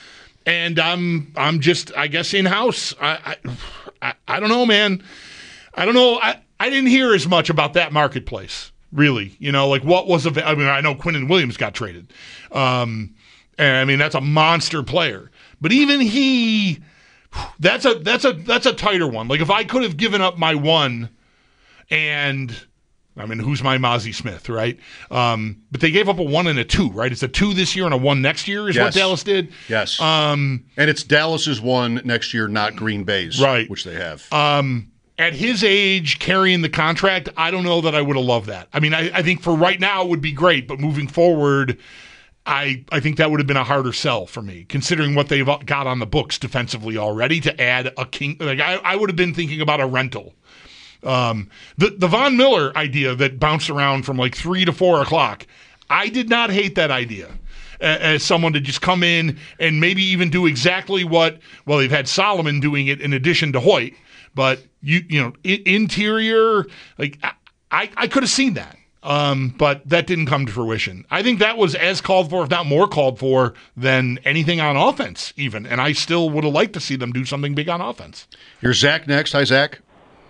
And I'm just, I guess, in-house. I don't know, man. I don't know. I didn't hear as much about that marketplace, really. Like what was I mean, I know Quinnen Williams got traded. And I mean, that's a monster player. But even he, that's a tighter one. Like if I could have given up my one and... I mean, who's my Mozzie Smith, right? But they gave up a 1 and a 2, right? It's a 2 this year and a 1 next year is what Dallas did. Yes. And it's Dallas's 1 next year, not Green Bay's, right? Which they have. At his age, carrying the contract, I don't know that I would have loved that. I mean, I think for right now it would be great, but moving forward, I think that would have been a harder sell for me, considering what they've got on the books defensively already to add a king. Like I would have been thinking about a rental. The Von Miller idea that bounced around from like 3 to 4 o'clock, I did not hate that idea as someone to just come in and maybe even do exactly what, well, they've had Solomon doing it in addition to Hoyt, but interior, like I could have seen that. But that didn't come to fruition. I think that was as called for, if not more called for, than anything on offense even. And I still would have liked to see them do something big on offense. Here's Zach next. Hi, Zach.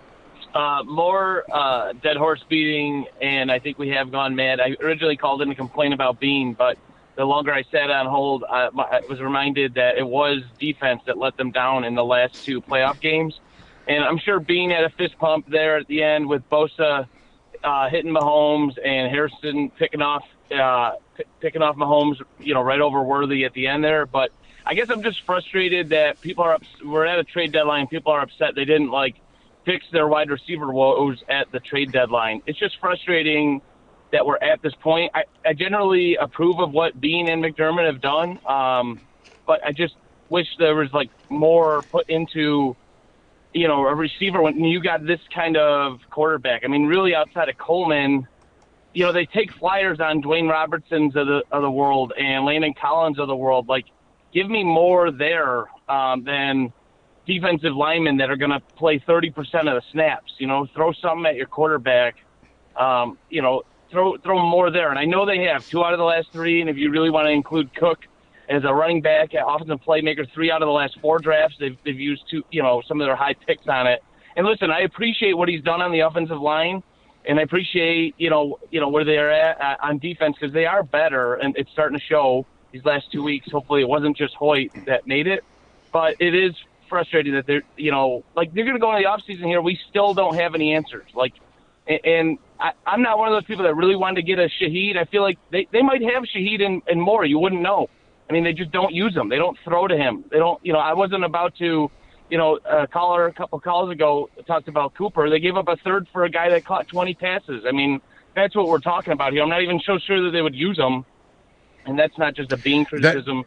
More dead horse beating, and I think we have gone mad. I originally called in to complain about Bean, but the longer I sat on hold, I was reminded that it was defense that let them down in the last 2 playoff games. And I'm sure Bean had a fist pump there at the end with Bosa hitting Mahomes and Harrison picking off Mahomes, right over Worthy at the end there. But I guess I'm just frustrated that we're at a trade deadline. People are upset they didn't fix their wide receiver woes at the trade deadline. It's just frustrating that we're at this point. I generally approve of what Bean and McDermott have done, but I just wish there was more put into a receiver when you got this kind of quarterback. I mean, really outside of Coleman, they take flyers on Dwayne Robertsons of the world and Landon Collins of the world. Give me more there than defensive linemen that are going to play 30% of the snaps. Throw something at your quarterback. Throw more there. And I know they have 2 out of the last 3, and if you really want to include Cook as a running back, offensive playmaker, 3 out of the last 4 drafts, they've used some of their high picks on it. And listen, I appreciate what he's done on the offensive line, and I appreciate where they're at on defense because they are better, and it's starting to show these last 2 weeks. Hopefully, it wasn't just Hoyt that made it, but it is frustrating that they're they're going to go into the offseason here. We still don't have any answers. And I'm not one of those people that really wanted to get a Shaheed. I feel like they might have Shaheed and more. You wouldn't know. I mean, they just don't use him. They don't throw to him. They don't. I wasn't about to. A caller a couple calls ago talked about Cooper. They gave up a third for a guy that caught 20 passes. I mean, that's what we're talking about here. I'm not even so sure that they would use him. And that's not just a Bean criticism.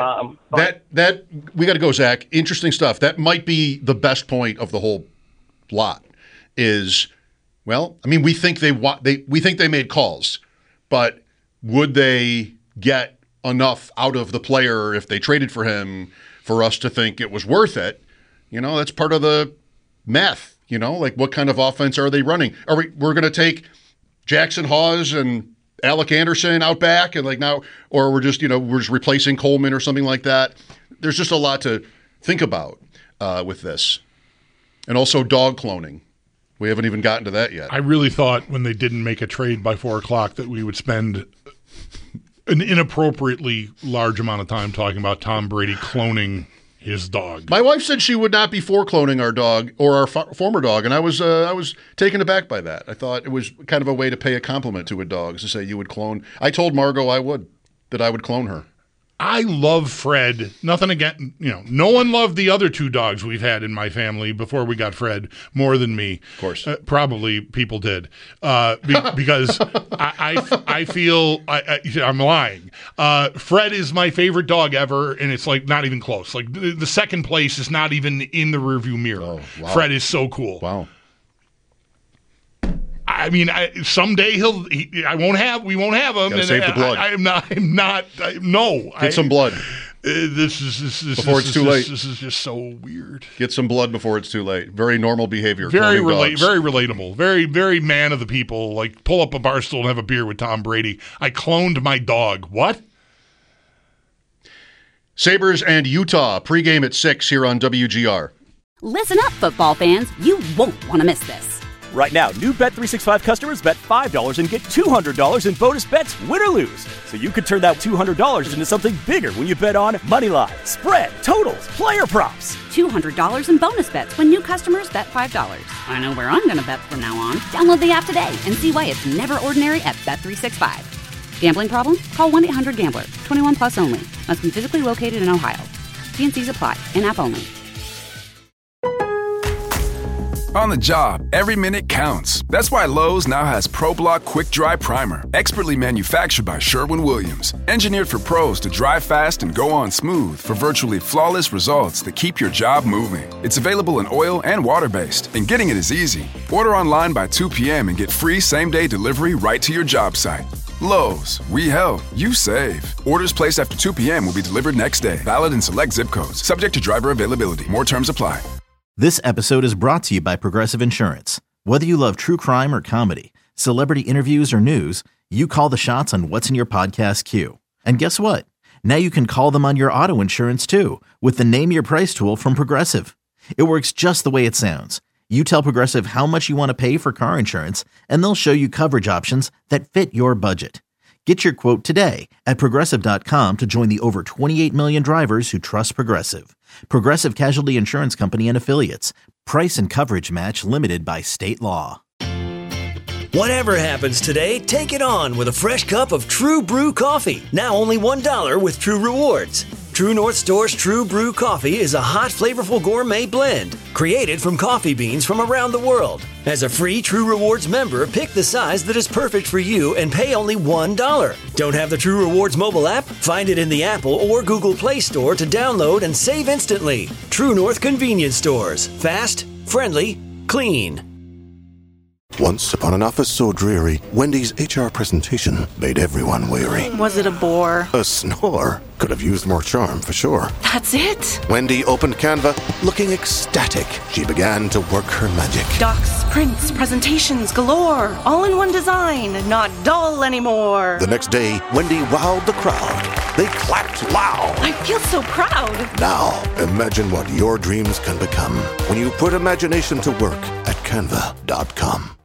That we got to go, Zach. Interesting stuff. That might be the best point of the whole lot. Is we think we think they made calls, but would they get enough out of the player if they traded for him for us to think it was worth it? That's part of the math. What kind of offense are they running? We're going to take Jackson Hawes and Alec Anderson out back and now, or we're just replacing Coleman or something like that. There's just a lot to think about with this. And also dog cloning. We haven't even gotten to that yet. I really thought when they didn't make a trade by 4 o'clock that we would spend an inappropriately large amount of time talking about Tom Brady cloning his dog. My wife said she would not be for cloning our dog or our former dog, and I was taken aback by that. I thought it was kind of a way to pay a compliment to a dog to say you would clone. I told Margot I would clone her. I love Fred. Nothing against, no one loved the other 2 dogs we've had in my family before we got Fred more than me. Of course. Probably people did. Because I feel I'm lying. Fred is my favorite dog ever, and it's not even close. The second place is not even in the rearview mirror. Oh, wow. Fred is so cool. Wow. I mean, someday we won't have him. Gotta save the blood. I'm not. No. Get some blood. This is before it's too late. This is just so weird. Get some blood before it's too late. Very normal behavior. Very relatable. Very, very man of the people. Pull up a bar stool and have a beer with Tom Brady. I cloned my dog. What? Sabres and Utah, pregame at 6 here on WGR. Listen up, football fans. You won't want to miss this. Right now, new Bet365 customers bet $5 and get $200 in bonus bets, win or lose. So you could turn that $200 into something bigger when you bet on moneyline, spread, totals, player props. $200 in bonus bets when new customers bet $5. I know where I'm going to bet from now on. Download the app today and see why it's never ordinary at Bet365. Gambling problem? Call 1-800-GAMBLER. 21 plus only. Must be physically located in Ohio. T&Cs apply. In-app only. On the job, every minute counts. That's why Lowe's now has ProBlock Quick Dry Primer, expertly manufactured by Sherwin-Williams. Engineered for pros to dry fast and go on smooth for virtually flawless results that keep your job moving. It's available in oil and water-based, and getting it is easy. Order online by 2 p.m. and get free same-day delivery right to your job site. Lowe's, we help, you save. Orders placed after 2 p.m. will be delivered next day. Valid in select zip codes. Subject to driver availability. More terms apply. This episode is brought to you by Progressive Insurance. Whether you love true crime or comedy, celebrity interviews or news, you call the shots on what's in your podcast queue. And guess what? Now you can call them on your auto insurance too with the Name Your Price tool from Progressive. It works just the way it sounds. You tell Progressive how much you want to pay for car insurance, and they'll show you coverage options that fit your budget. Get your quote today at Progressive.com to join the over 28 million drivers who trust Progressive. Progressive Casualty Insurance Company and Affiliates. Price and coverage match limited by state law. Whatever happens today, take it on with a fresh cup of True Brew coffee. Now only $1 with True Rewards. True North Store's True Brew coffee is a hot, flavorful gourmet blend created from coffee beans from around the world. As a free True Rewards member, pick the size that is perfect for you and pay only $1. Don't have the True Rewards mobile app? Find it in the Apple or Google Play Store to download and save instantly. True North Convenience Stores. Fast, friendly, clean. Once upon an office so dreary, Wendy's HR presentation made everyone weary. Was it a bore? A snore. Could have used more charm, for sure. That's it? Wendy opened Canva, looking ecstatic. She began to work her magic. Docs, prints, presentations galore. All in one design, not dull anymore. The next day, Wendy wowed the crowd. They clapped loud. I feel so proud. Now, imagine what your dreams can become when you put imagination to work at Canva.com.